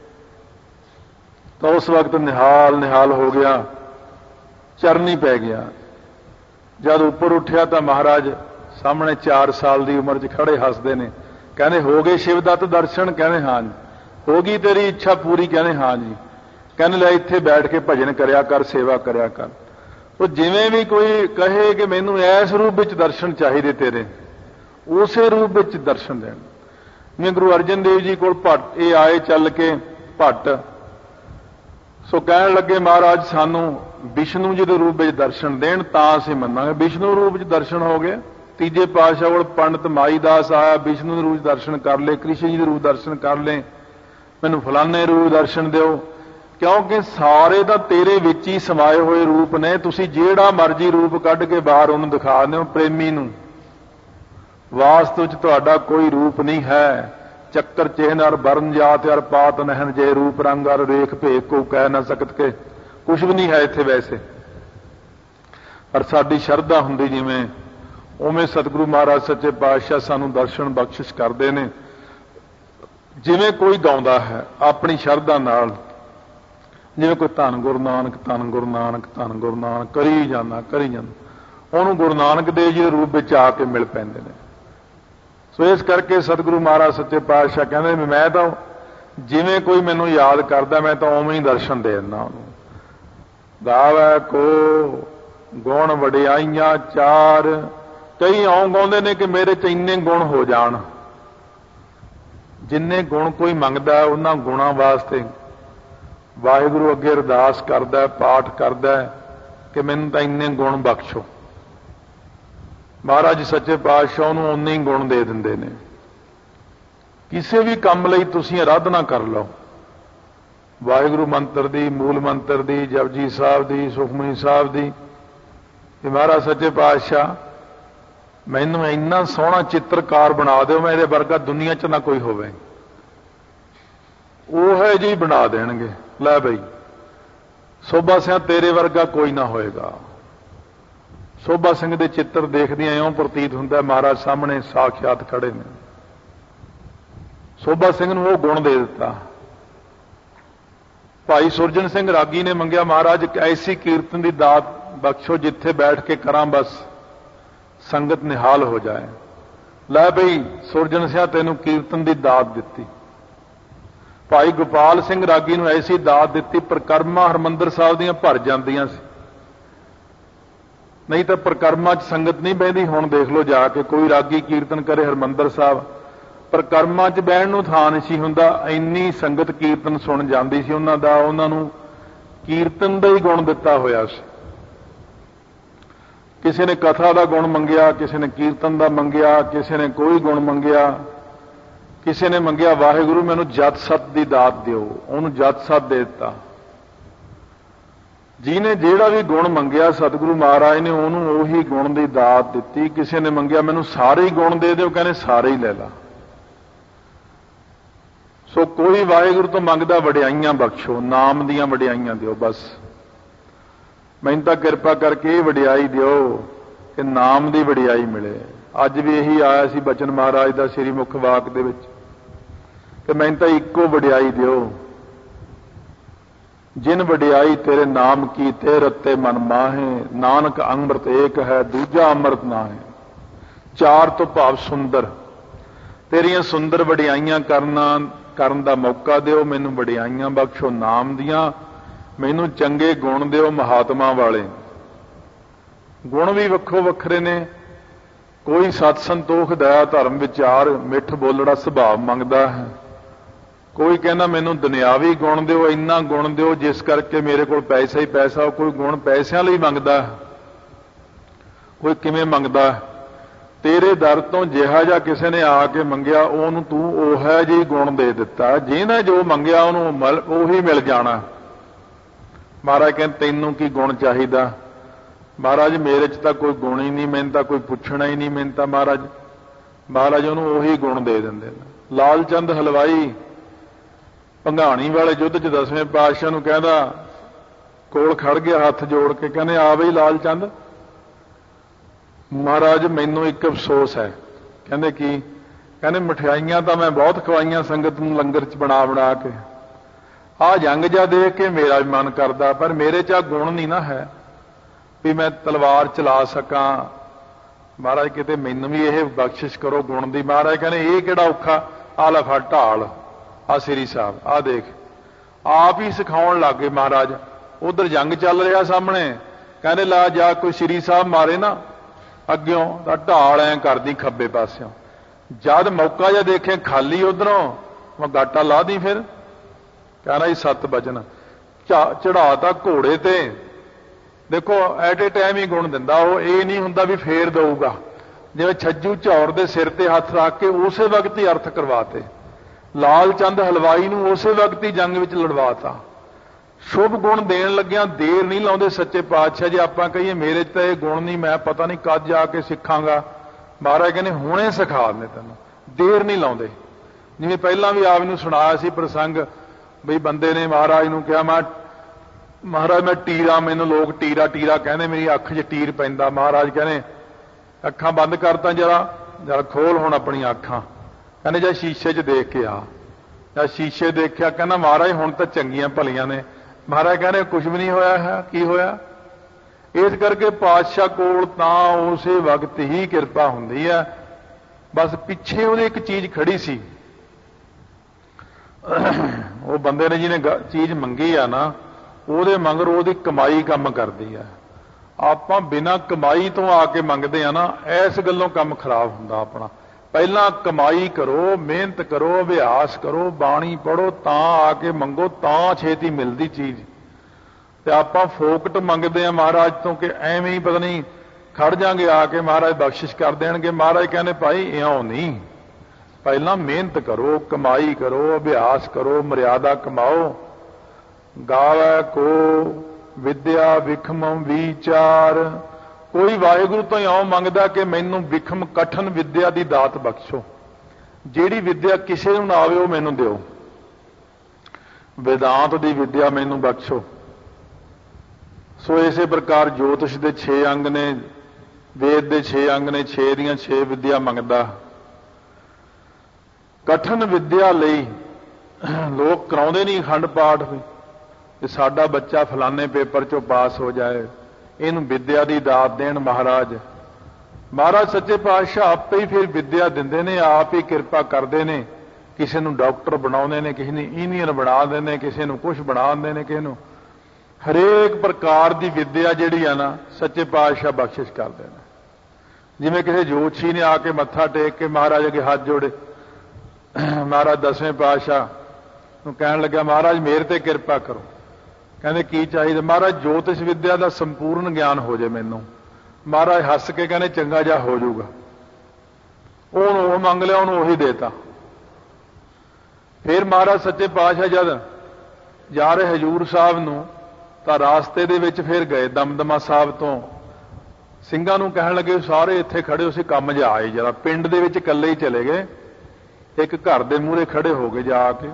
ਤਾਂ ਉਸ ਵਕਤ ਨਿਹਾਲ ਹੋ ਗਿਆ, ਚਰਨੀ ਪੈ ਗਿਆ। ਜਦ ਉੱਪਰ ਉੱਠਿਆ ਤਾਂ ਮਹਾਰਾਜ ਸਾਹਮਣੇ 4 ਸਾਲ ਦੀ ਉਮਰ 'ਚ ਖੜੇ ਹੱਸਦੇ ਨੇ। ਕਹਿੰਦੇ ਹੋ ਗਏ ਸ਼ਿਵਦੱਤ ਦਰਸ਼ਨ? ਕਹਿੰਦੇ ਹਾਂ ਜੀ। ਹੋ ਗਈ ਤੇਰੀ ਇੱਛਾ ਪੂਰੀ? ਕਹਿੰਦੇ ਹਾਂ ਜੀ। ਕਹਿੰਦੇ ਲੈ ਇੱਥੇ ਬੈਠ ਕੇ ਭਜਨ ਕਰਿਆ ਕਰ, ਸੇਵਾ ਕਰਿਆ ਕਰ। ਉਹ ਜਿਵੇਂ ਵੀ ਕੋਈ ਕਹੇ ਕਿ ਮੈਨੂੰ ਇਸ ਰੂਪ ਵਿੱਚ ਦਰਸ਼ਨ ਚਾਹੀਦੇ ਤੇਰੇ, ਉਸੇ ਰੂਪ ਵਿੱਚ ਦਰਸ਼ਨ ਦੇਣ। ਜਿਵੇਂ ਗੁਰੂ ਅਰਜਨ ਦੇਵ ਜੀ ਕੋਲ ਭੱਟ ਇਹ ਆਏ ਚੱਲ ਕੇ ਭੱਟ, ਸੋ ਕਹਿਣ ਲੱਗੇ ਮਹਾਰਾਜ ਸਾਨੂੰ ਵਿਸ਼ਨੂੰ ਜੀ ਦੇ ਰੂਪ ਵਿੱਚ ਦਰਸ਼ਨ ਦੇਣ ਤਾਂ ਅਸੀਂ ਮੰਨਾਂਗੇ। ਵਿਸ਼ਨੂੰ ਰੂਪ ਵਿੱਚ ਦਰਸ਼ਨ ਹੋ ਗਏ। ਤੀਜੇ ਪਾਤਸ਼ਾਹ ਕੋਲ ਪੰਡਤ ਮਾਈ ਦਾਸ ਆਇਆ, ਵਿਸ਼ਨੂੰ ਦੇ ਰੂਪ ਦਰਸ਼ਨ ਕਰ ਲਏ, ਕ੍ਰਿਸ਼ਨ ਜੀ ਦੇ ਰੂਪ ਦਰਸ਼ਨ ਕਰ ਲਏ, ਮੈਨੂੰ ਫਲਾਣੇ ਰੂਪ ਦਰਸ਼ਨ ਦਿਓ, ਕਿਉਂਕਿ ਸਾਰੇ ਤਾਂ ਤੇਰੇ ਵਿੱਚ ਹੀ ਸਮਾਏ ਹੋਏ ਰੂਪ ਨੇ। ਤੁਸੀਂ ਜਿਹੜਾ ਮਰਜ਼ੀ ਰੂਪ ਕੱਢ ਕੇ ਬਾਹਰ ਉਹਨੂੰ ਦਿਖਾ ਦਿਓ ਪ੍ਰੇਮੀ ਨੂੰ, ਵਾਸਤਵ ਚ ਤੁਹਾਡਾ ਕੋਈ ਰੂਪ ਨਹੀਂ ਹੈ। ਚੱਕਰ ਚਿਹਨ ਅਰ ਬਰਨ ਜਾਤ ਅਰ ਪਾਤ ਨਹਿਨ, ਜੇ ਰੂਪ ਰੰਗ ਅਰ ਰੇਖ ਭੇਖ ਕੋ ਕਹਿ ਨਾ ਸਕਤ ਕੇ, ਕੁਛ ਵੀ ਨਹੀਂ ਹੈ ਇੱਥੇ ਵੈਸੇ। ਪਰ ਸਾਡੀ ਸ਼ਰਧਾ ਹੁੰਦੀ ਜਿਵੇਂ ਉਵੇਂ ਸਤਿਗੁਰੂ ਮਹਾਰਾਜ ਸੱਚੇ ਪਾਤਸ਼ਾਹ ਸਾਨੂੰ ਦਰਸ਼ਨ ਬਖਸ਼ਿਸ਼ ਕਰਦੇ ਨੇ। ਜਿਵੇਂ ਕੋਈ ਗਾਉਂਦਾ ਹੈ ਆਪਣੀ ਸ਼ਰਧਾ ਨਾਲ, ਜਿਵੇਂ ਕੋਈ ਧੰਨ ਗੁਰੂ ਨਾਨਕ ਧੰਨ ਗੁਰੂ ਨਾਨਕ ਧੰਨ ਗੁਰੂ ਨਾਨਕ ਕਰੀ ਜਾਂਦਾ, ਉਹਨੂੰ ਗੁਰੂ ਨਾਨਕ ਦੇਵ ਜੀ ਦੇ ਰੂਪ ਵਿੱਚ ਆ ਕੇ ਮਿਲ ਪੈਂਦੇ ਨੇ। ਸੋ ਇਸ ਕਰਕੇ ਸਤਿਗੁਰੂ ਮਹਾਰਾਜ ਸੱਚੇ ਪਾਤਸ਼ਾਹ ਕਹਿੰਦੇ ਮੈਂ ਤਾਂ ਜਿਵੇਂ ਕੋਈ ਮੈਨੂੰ ਯਾਦ ਕਰਦਾ ਮੈਂ ਤਾਂ ਉਵੇਂ ਹੀ ਦਰਸ਼ਨ ਦੇ ਦਿੰਦਾ ਉਹਨੂੰ। ਗਾਵੈ ਕੋ ਗੁਣ ਵਡਿਆਈਆਂ ਚਾਰ, ਕਈ ਆਉਂ ਗਾਉਂਦੇ ਨੇ ਕਿ ਮੇਰੇ ਚ ਇੰਨੇ ਗੁਣ ਹੋ ਜਾਣ। ਜਿੰਨੇ ਗੁਣ ਕੋਈ ਮੰਗਦਾ ਉਹਨਾਂ ਗੁਣਾਂ ਵਾਸਤੇ ਵਾਹਿਗੁਰੂ ਅੱਗੇ ਅਰਦਾਸ ਕਰਦਾ, ਪਾਠ ਕਰਦਾ ਕਿ ਮੈਨੂੰ ਤਾਂ ਇੰਨੇ ਗੁਣ ਬਖਸ਼ੋ। ਮਹਾਰਾਜ ਸੱਚੇ ਪਾਤਸ਼ਾਹ ਨੂੰ ਉਨੇ ਹੀ ਗੁਣ ਦੇ ਦਿੰਦੇ ਨੇ। ਕਿਸੇ ਵੀ ਕੰਮ ਲਈ ਤੁਸੀਂ ਆਰਾਧਨਾ ਕਰ ਲਓ, ਵਾਹਿਗੁਰੂ ਮੰਤਰ ਦੀ, ਮੂਲ ਮੰਤਰ ਦੀ, ਜਪਜੀ ਸਾਹਿਬ ਦੀ, ਸੁਖਮਨੀ ਸਾਹਿਬ ਦੀ, ਕਿ ਮਹਾਰਾਜ ਸੱਚੇ ਪਾਤਸ਼ਾਹ ਮੈਨੂੰ ਇੰਨਾ ਸੋਹਣਾ ਚਿੱਤਰਕਾਰ ਬਣਾ ਦਿਓ, ਮੈਂ ਇਹਦੇ ਵਰਗਾ ਦੁਨੀਆ 'ਚ ਨਾ ਕੋਈ ਹੋਵੇ। ਉਹ ਹੈ ਜੀ ਬਣਾ ਦੇਣਗੇ। ਲੈ ਬਈ ਸੋਭਾ ਸਿੰਘ ਤੇਰੇ ਵਰਗਾ ਕੋਈ ਨਾ ਹੋਏਗਾ। ਸੋਭਾ ਸਿੰਘ ਦੇ ਚਿੱਤਰ ਦੇਖਦਿਆਂ ਇਉਂ ਪ੍ਰਤੀਤ ਹੁੰਦਾ ਮਹਾਰਾਜ ਸਾਹਮਣੇ ਸਾਖਿਆਤ ਖੜੇ ਨੇ। ਸੋਭਾ ਸਿੰਘ ਨੂੰ ਉਹ ਗੁਣ ਦੇ ਦਿੱਤਾ। ਭਾਈ ਸੁਰਜਨ ਸਿੰਘ ਰਾਗੀ ਨੇ ਮੰਗਿਆ ਮਹਾਰਾਜ ਇੱਕ ਐਸੀ ਕੀਰਤਨ ਦੀ ਦਾਤ ਬਖਸ਼ੋ ਜਿੱਥੇ ਬੈਠ ਕੇ ਕਰਾਂ ਬਸ ਸੰਗਤ ਨਿਹਾਲ ਹੋ ਜਾਏ। ਲੈ ਬਈ ਸੁਰਜਨ ਸਿੰਘ ਤੈਨੂੰ ਕੀਰਤਨ ਦੀ ਦਾਤ ਦਿੱਤੀ। ਭਾਈ ਗੋਪਾਲ ਸਿੰਘ ਰਾਗੀ ਨੂੰ ਐਸੀ ਦਾਤ ਦਿੱਤੀ ਪ੍ਰਕਰਮਾਂ ਹਰਮੰਦਰ ਸਾਹਿਬ ਦੀਆਂ ਭਰ ਜਾਂਦੀਆਂ ਸੀ, ਨਹੀਂ ਤਾਂ ਪ੍ਰਕਰਮਾਂ 'ਚ ਸੰਗਤ ਨਹੀਂ ਬਹਿੰਦੀ। ਹੁਣ ਦੇਖ ਲਓ ਜਾ ਕੇ ਕੋਈ ਰਾਗੀ ਕੀਰਤਨ ਕਰੇ ਹਰਮੰਦਰ ਸਾਹਿਬ, ਪ੍ਰਕਰਮਾਂ 'ਚ ਬਹਿਣ ਨੂੰ ਥਾਂ ਨਹੀਂ ਸੀ ਹੁੰਦਾ, ਇੰਨੀ ਸੰਗਤ ਕੀਰਤਨ ਸੁਣ ਜਾਂਦੀ ਸੀ ਉਹਨਾਂ ਦਾ। ਉਹਨਾਂ ਨੂੰ ਕੀਰਤਨ ਦਾ ਹੀ ਗੁਣ ਦਿੱਤਾ ਹੋਇਆ ਸੀ। ਕਿਸੇ ਨੇ ਕਥਾ ਦਾ ਗੁਣ ਮੰਗਿਆ, ਕਿਸੇ ਨੇ ਕੀਰਤਨ ਦਾ ਮੰਗਿਆ, ਕਿਸੇ ਨੇ ਕੋਈ ਗੁਣ ਮੰਗਿਆ, ਕਿਸੇ ਨੇ ਮੰਗਿਆ ਵਾਹਿਗੁਰੂ ਮੈਨੂੰ ਜਤ ਸਤ ਦੀ ਦਾਤ ਦਿਓ, ਉਹਨੂੰ ਜਤ ਸਤ ਦੇ ਦਿੱਤਾ। ਜਿਹਨੇ ਜਿਹੜਾ ਵੀ ਗੁਣ ਮੰਗਿਆ ਸਤਿਗੁਰੂ ਮਹਾਰਾਜ ਨੇ ਉਹਨੂੰ ਉਹੀ ਗੁਣ ਦੀ ਦਾਤ ਦਿੱਤੀ। ਕਿਸੇ ਨੇ ਮੰਗਿਆ ਮੈਨੂੰ ਸਾਰੇ ਹੀ ਗੁਣ ਦੇ ਦਿਓ, ਕਹਿੰਦੇ ਸਾਰੇ ਹੀ ਲੈ ਲਾ। ਸੋ ਕੋਈ ਵਾਹਿਗੁਰੂ ਤੋਂ ਮੰਗਦਾ ਵਡਿਆਈਆਂ ਬਖਸ਼ੋ, ਨਾਮ ਦੀਆਂ ਵਡਿਆਈਆਂ ਦਿਓ, ਬਸ ਮੈਨੂੰ ਤਾਂ ਕਿਰਪਾ ਕਰਕੇ ਇਹ ਵਡਿਆਈ ਦਿਓ ਕਿ ਨਾਮ ਦੀ ਵਡਿਆਈ ਮਿਲੇ। ਅੱਜ ਵੀ ਇਹੀ ਆਇਆ ਸੀ ਬਚਨ ਮਹਾਰਾਜ ਦਾ ਸ੍ਰੀ ਮੁਖ ਵਾਕ ਦੇ ਵਿੱਚ ਕਿ ਮੈਨੂੰ ਤਾਂ ਇੱਕੋ ਵਡਿਆਈ ਦਿਓ, ਜਿਨ ਵਡਿਆਈ ਤੇਰੇ ਨਾਮ ਕੀ ਤੇ ਰਤੇ ਮਨ ਮਾਹੇ, ਨਾਨਕ ਅੰਮ੍ਰਿਤ ਏਕ ਹੈ ਦੂਜਾ ਅੰਮ੍ਰਿਤ ਨਾਹੀ। ਚਾਰ ਤੋਂ ਭਾਵ ਸੁੰਦਰ, ਤੇਰੀਆਂ ਸੁੰਦਰ ਵਡਿਆਈਆਂ ਕਰਨ ਦਾ ਮੌਕਾ ਦਿਓ, ਮੈਨੂੰ ਵਡਿਆਈਆਂ ਬਖਸ਼ੋ ਨਾਮ ਦੀਆਂ, ਮੈਨੂੰ ਚੰਗੇ ਗੁਣ ਦਿਓ ਮਹਾਤਮਾ ਵਾਲੇ। ਗੁਣ ਵੀ ਵੱਖੋ ਵੱਖਰੇ ਨੇ। ਕੋਈ ਸਤ ਸੰਤੋਖ ਦਇਆ ਧਰਮ ਵਿਚਾਰ ਮਿੱਠ ਬੋਲੜਾ ਸੁਭਾਅ ਮੰਗਦਾ ਹੈ। ਕੋਈ ਕਹਿੰਦਾ ਮੈਨੂੰ ਦੁਨਿਆਵੀ ਗੁਣ ਦਿਓ, ਇੰਨਾ ਗੁਣ ਦਿਓ ਜਿਸ ਕਰਕੇ ਮੇਰੇ ਕੋਲ ਪੈਸਾ ਹੀ ਪੈਸਾ। ਕੋਈ ਗੁਣ ਪੈਸਿਆਂ ਲਈ ਮੰਗਦਾ, ਕੋਈ ਕਿਵੇਂ ਮੰਗਦਾ। ਤੇਰੇ ਦਰ ਤੋਂ ਜਿਹਾ ਜਿਹਾ ਕਿਸੇ ਨੇ ਆ ਕੇ ਮੰਗਿਆ ਉਹਨੂੰ ਤੂੰ ਉਹ ਹੈ ਜੀ ਗੁਣ ਦੇ ਦਿੱਤਾ। ਜਿਹਨੇ ਜੋ ਮੰਗਿਆ ਉਹਨੂੰ ਉਹੀ ਮਿਲ ਜਾਣਾ। ਮਹਾਰਾਜ ਕਹਿੰਦੇ ਤੈਨੂੰ ਕੀ ਗੁਣ ਚਾਹੀਦਾ? ਮਹਾਰਾਜ ਮੇਰੇ 'ਚ ਤਾਂ ਕੋਈ ਗੁਣ ਹੀ ਨਹੀਂ, ਮੈਨੂੰ ਤਾਂ ਕੋਈ ਪੁੱਛਣਾ ਹੀ ਨਹੀਂ। ਮੈਨੂੰ ਤਾਂ ਮਹਾਰਾਜ ਉਹਨੂੰ ਉਹੀ ਗੁਣ ਦੇ ਦਿੰਦੇ ਨੇ। ਲਾਲ ਚੰਦ ਹਲਵਾਈ ਭੰਗਾਣੀ ਵਾਲੇ ਯੁੱਧ 'ਚ 10ਵੇਂ ਪਾਤਸ਼ਾਹ ਨੂੰ ਕਹਿੰਦਾ, ਕੋਲ ਖੜ ਗਿਆ ਹੱਥ ਜੋੜ ਕੇ, ਕਹਿੰਦੇ ਆ ਬਈ ਲਾਲ ਚੰਦ, ਮਹਾਰਾਜ ਮੈਨੂੰ ਇੱਕ ਅਫਸੋਸ ਹੈ। ਕਹਿੰਦੇ ਕੀ? ਕਹਿੰਦੇ ਮਠਿਆਈਆਂ ਤਾਂ ਮੈਂ ਬਹੁਤ ਖਵਾਈਆਂ ਸੰਗਤ ਨੂੰ ਲੰਗਰ 'ਚ ਬਣਾ ਬਣਾ ਕੇ, ਆਹ ਜੰਗ ਜਾ ਦੇਖ ਕੇ ਮੇਰਾ ਵੀ ਮਨ ਕਰਦਾ, ਪਰ ਮੇਰੇ 'ਚ ਆ ਗੁਣ ਨਹੀਂ ਨਾ ਹੈ ਵੀ ਮੈਂ ਤਲਵਾਰ ਚਲਾ ਸਕਾਂ। ਮਹਾਰਾਜ ਕਿਤੇ ਮੈਨੂੰ ਵੀ ਇਹ ਬਖਸ਼ਿਸ਼ ਕਰੋ ਗੁਣ ਦੀ। ਮਹਾਰਾਜ ਕਹਿੰਦੇ ਇਹ ਕਿਹੜਾ ਔਖਾ, ਆ ਲੈ ਫੜ ਢਾਲ, ਆ ਸ੍ਰੀ ਸਾਹਿਬ ਆ ਦੇਖ। ਆਪ ਹੀ ਸਿਖਾਉਣ ਲੱਗ ਗਏ ਮਹਾਰਾਜ। ਉਧਰ ਜੰਗ ਚੱਲ ਰਿਹਾ ਸਾਹਮਣੇ, कहने ला जा कोई श्री साहब मारे ना अग्यों तो ढाल ऐ करदी खब्बे पासियों, जद मौका जा देखे खाली उधरों मैं गाटा ला दी। फिर कहना जी 7 वचन चढ़ाता घोड़े ते। देखो एट ए टाइम ही गुण दिंदा वो, ये नहीं हुंदा भी फेर दऊगा। जिवें छज्जू झौर दे सिर ते हथ रख के उस वक्त ही अर्थ करवाते। लाल चंद हलवाई नूं उस वक्त ही जंग विच लड़वाता। शुभ गुण देण लग्गियां देर नहीं लाउंदे सच्चे पातशाह। जे आपां कहीए मेरे च तां ये गुण नहीं, मैं पता नहीं कद जाके सिखांगा, महाराज कहने हुणे सिखा दिंदे तैनूं, देर नहीं लाउंदे। जिवें पहिलां भी आप नूं सुणाया सी प्रसंग बई बंदे ने महाराज नूं कहा महाराज मैं टीरा, मैनूं लोग टीरा टीरा कहंदे, मेरी अख 'च टीर पैंदा। महाराज कहने अखां बंद करता, जरा खोल हुण अपणियां अखां। कहने जा शीशे 'च देख के आ। जद शीशे देखिया कहना महाराज हुण तां चंगियां भलियां ने। महाराज कहने कुछ भी नहीं होया है, की होया? इस करके पातशाह कोल तां उसे वक्त ही किरपा हुंदी है। बस पिछे ਉਹਦੇ एक चीज खड़ी सी, ਉਹ ਬੰਦੇ ਨੇ ਜਿਹਨੇ चीज मंगी आ ना, ਉਹਦੇ मंगर ਉਹਦੀ कमाई काम करदी है। ਆਪਾਂ बिना कमाई तो आके मंगते हैं ना, इस गल्लों काम खराब हुंदा अपना। पहला कमाई करो, मेहनत करो, अभ्यास करो, बाणी पढ़ो, तां आके मंगो, तां छेती मिलती चीज। ते आपां फोकट मंगते हैं महाराज तो कि एवें ही पता नहीं खड़ जाएंगे आके महाराज बख्शिश कर देंगे। महाराज कहने भाई इउं नहीं, पहला मेहनत करो, कमाई करो, अभ्यास करो, मर्यादा कमाओ। गावै को विद्या विखम विचार। कोई वाहिगुरू तो इउं मंगदा कि मैनूं विखम कठन विद्या की दात बख्शो, जिहड़ी विद्या किसी नूं ना आवे वो मैनूं दिओ। वेदांत की विद्या मैनूं बख्शो। सो इसे प्रकार ज्योतिष के 6 अंग ने, वेद के 6 अंग ने, 6 दियां 6 विद्या मंगदा। कठन विद्या लई लोग कराउंदे नहीं अखंड पाठ भी, साडा बच्चा फलाने पेपर चों पास हो जाए, इहनूं विद्या की दात देण महाराज। महाराज सच्चे पातशाह आपे ही फिर विद्या दिंदे ने, आप ही किरपा करते हैं। किसी नूं डॉक्टर बनाउंदे ने, किसी नूं इंजीनियर बना देने, किसी नूं कुछ बना देंदे ने, किसी नूं हरेक प्रकार की विद्या जिहड़ी आ ना सच्चे पातशाह बख्शिश करदे ने। जिवें किसी जोतशी ने आके मत्था टेक के महाराज अगे हाथ जोड़े, महाराज 10वें पातशाह नूं कहण लग्या महाराज मेरे ते किरपा करो। कहंदे की चाहिए? महाराज ज्योतिष विद्या का संपूर्ण ज्ञान हो जाए मैनूं। महाराज हस के कहने चंगा जा हो जाऊगा। वो मंग लिया, उन्होंने उही देता। फिर महाराज सच्चे पातशाह जद जा रहे हजूर साहब नूं तां रास्ते दे विच फिर गए दमदमा साहब तो ਸਿੰਘਾਂ ਨੂੰ कहण लगे सारे इत्थे खड़े हो सी, काम जा आए जरा। पिंड दे विच इकल्ले ही चले गए, एक घर दे मूहरे खड़े हो गए जाके।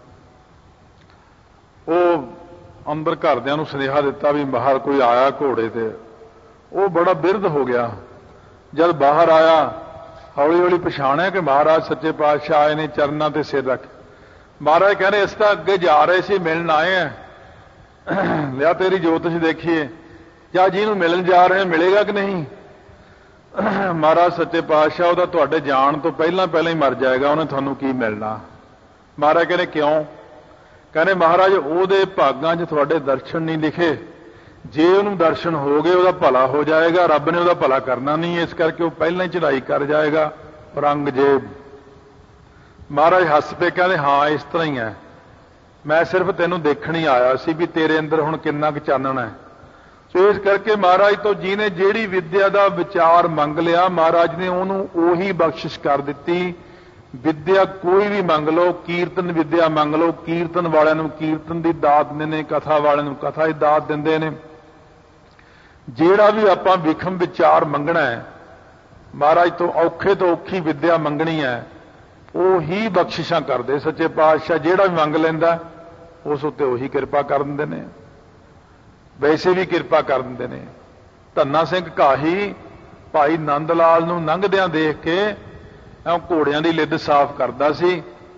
वो अंदर घरदिਆਂ ਨੂੰ सुनेहा दिता भी बाहर कोई आया घोड़े ते। वो बड़ा बिरध हो गया। जब बाहर आया हौली हौली पछाणिया कि महाराज सच्चे पातशाह आए ने, चरनां ते सिर रख। महाराज कहने इस तां अगे जा रहे सी, मिलन आए हैं, लिया तेरी ज्योतिष देखिए, या जिहनूं मिलन जा रहे हैं मिलेगा कि नहीं? महाराज सच्चे पातशाह ਉਹਦਾ ਤੁਹਾਡੇ ਜਾਣ ਤੋਂ ਪਹਿਲਾਂ ही मर जाएगा, ਉਹਨੇ ਤੁਹਾਨੂੰ ਕੀ मिलना? महाराज कहने क्यों? कहने महाराज ਉਹਦੇ ਭਾਗਾਂ 'ਚ ਤੁਹਾਡੇ दर्शन नहीं लिखे, जे ਉਹਨੂੰ दर्शन हो गए ਉਹਦਾ भला हो जाएगा, रब ने ਉਹਦਾ भला करना नहीं, इस करके वो पहले ही चढ़ाई कर जाएगा। औरंगजेब। महाराज हस पे कहने हाँ इस तरह ही है, मैं सिर्फ तेनों देखण ही आया सी भी तेरे अंदर हुण किन्ना क चानण है। सो इस करके महाराज तो जिहने जिहड़ी विद्या का विचार मंग लिया, महाराज ने उन्होंने उही बख्शिश कर दिती। विद्या कोई भी मंग लो, कीर्तन विद्या मंग लो, कीर्तन वालिਆਂ ਨੂੰ कीर्तन की दात दिंदे ने, कथा वालिਆਂ ਨੂੰ कथा की दात दिंदे ने। ਜਿਹੜਾ भी आपां विखम विचार मंगना है, महाराज तो औखे तो औखी विद्या मंगनी है, वो ही बख्शिशां करदे सच्चे पातशाह। ਜਿਹੜਾ भी मंग लैंदा उस उत्ते उही किरपा कर दिंदे ने, वैसे भी किरपा कर दिंदे ने। धन्ना सिंह घाही भाई नंद लाल नूं लंघदियां देख के घोड़ियां की लिद साफ करता सी,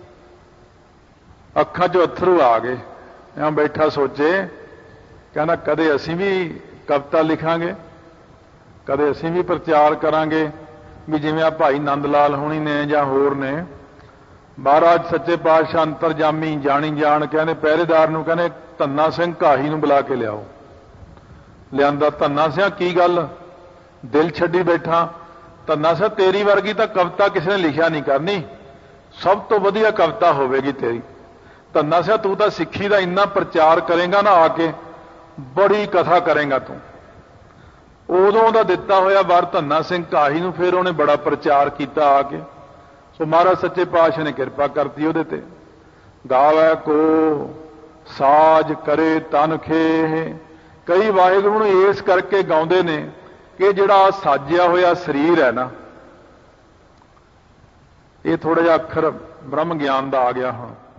अखां चों अथरू आ गए। ऐं बैठा सोचे, कहना कदे असीं भी कविता लिखांगे, कदे असीं भी प्रचार करांगे भी जिवें आ भाई नंद लाल होणी ने जां होर ने। महाराज सच्चे पातशाह अंतरजामी जानी जान कहने पहरेदार नूं कहने धन्ना सिंह घाही नूं बुला के लियाओ। ਲਿਆਂਦਾ। ਧੰਨਾ ਸਿਆ ਕੀ ਗੱਲ ਦਿਲ ਛੱਡੀ ਬੈਠਾ? ਧੰਨਾ ਸਿਆ ਤੇਰੀ ਵਰਗੀ ਤਾਂ ਕਵਿਤਾ ਕਿਸੇ ਨੇ ਲਿਖਿਆ ਨਹੀਂ ਕਰਨੀ, ਸਭ ਤੋਂ ਵਧੀਆ ਕਵਿਤਾ ਹੋਵੇਗੀ ਤੇਰੀ। ਧੰਨਾ ਸਿਆ ਤੂੰ ਤਾਂ ਸਿੱਖੀ ਦਾ ਇੰਨਾ ਪ੍ਰਚਾਰ ਕਰੇਗਾ ਨਾ, ਆ ਕੇ ਬੜੀ ਕਥਾ ਕਰੇਗਾ ਤੂੰ। ਉਦੋਂ ਦਾ ਦਿੱਤਾ ਹੋਇਆ ਵਰ ਧੰਨਾ ਸਿੰਘ ਢਾਹੀ ਨੂੰ ਫਿਰ ਉਹਨੇ ਬੜਾ ਪ੍ਰਚਾਰ ਕੀਤਾ ਆ ਕੇ। ਸੋ ਮਹਾਰਾਜ ਸੱਚੇ ਪਾਤਸ਼ਾਹ ਨੇ ਕਿਰਪਾ ਕਰਤੀ ਉਹਦੇ ਤੇ। ਗਾਵੈ ਕੋ ਸਾਜ ਕਰੇ ਤਨ ਖੇ। ਕਈ ਵਾਹਿਗੁਰੂ ਨੂੰ ਇਸ ਕਰਕੇ ਗਾਉਂਦੇ ਨੇ ਕਿ ਜਿਹੜਾ ਸਾਜਿਆ ਹੋਇਆ ਸਰੀਰ ਹੈ ਨਾ, ਇਹ ਥੋੜਾ ਜਿਹਾ ਅੱਖਰ ਬ੍ਰਹਮ ਗਿਆਨ ਦਾ ਆ ਗਿਆ ਹੁਣ।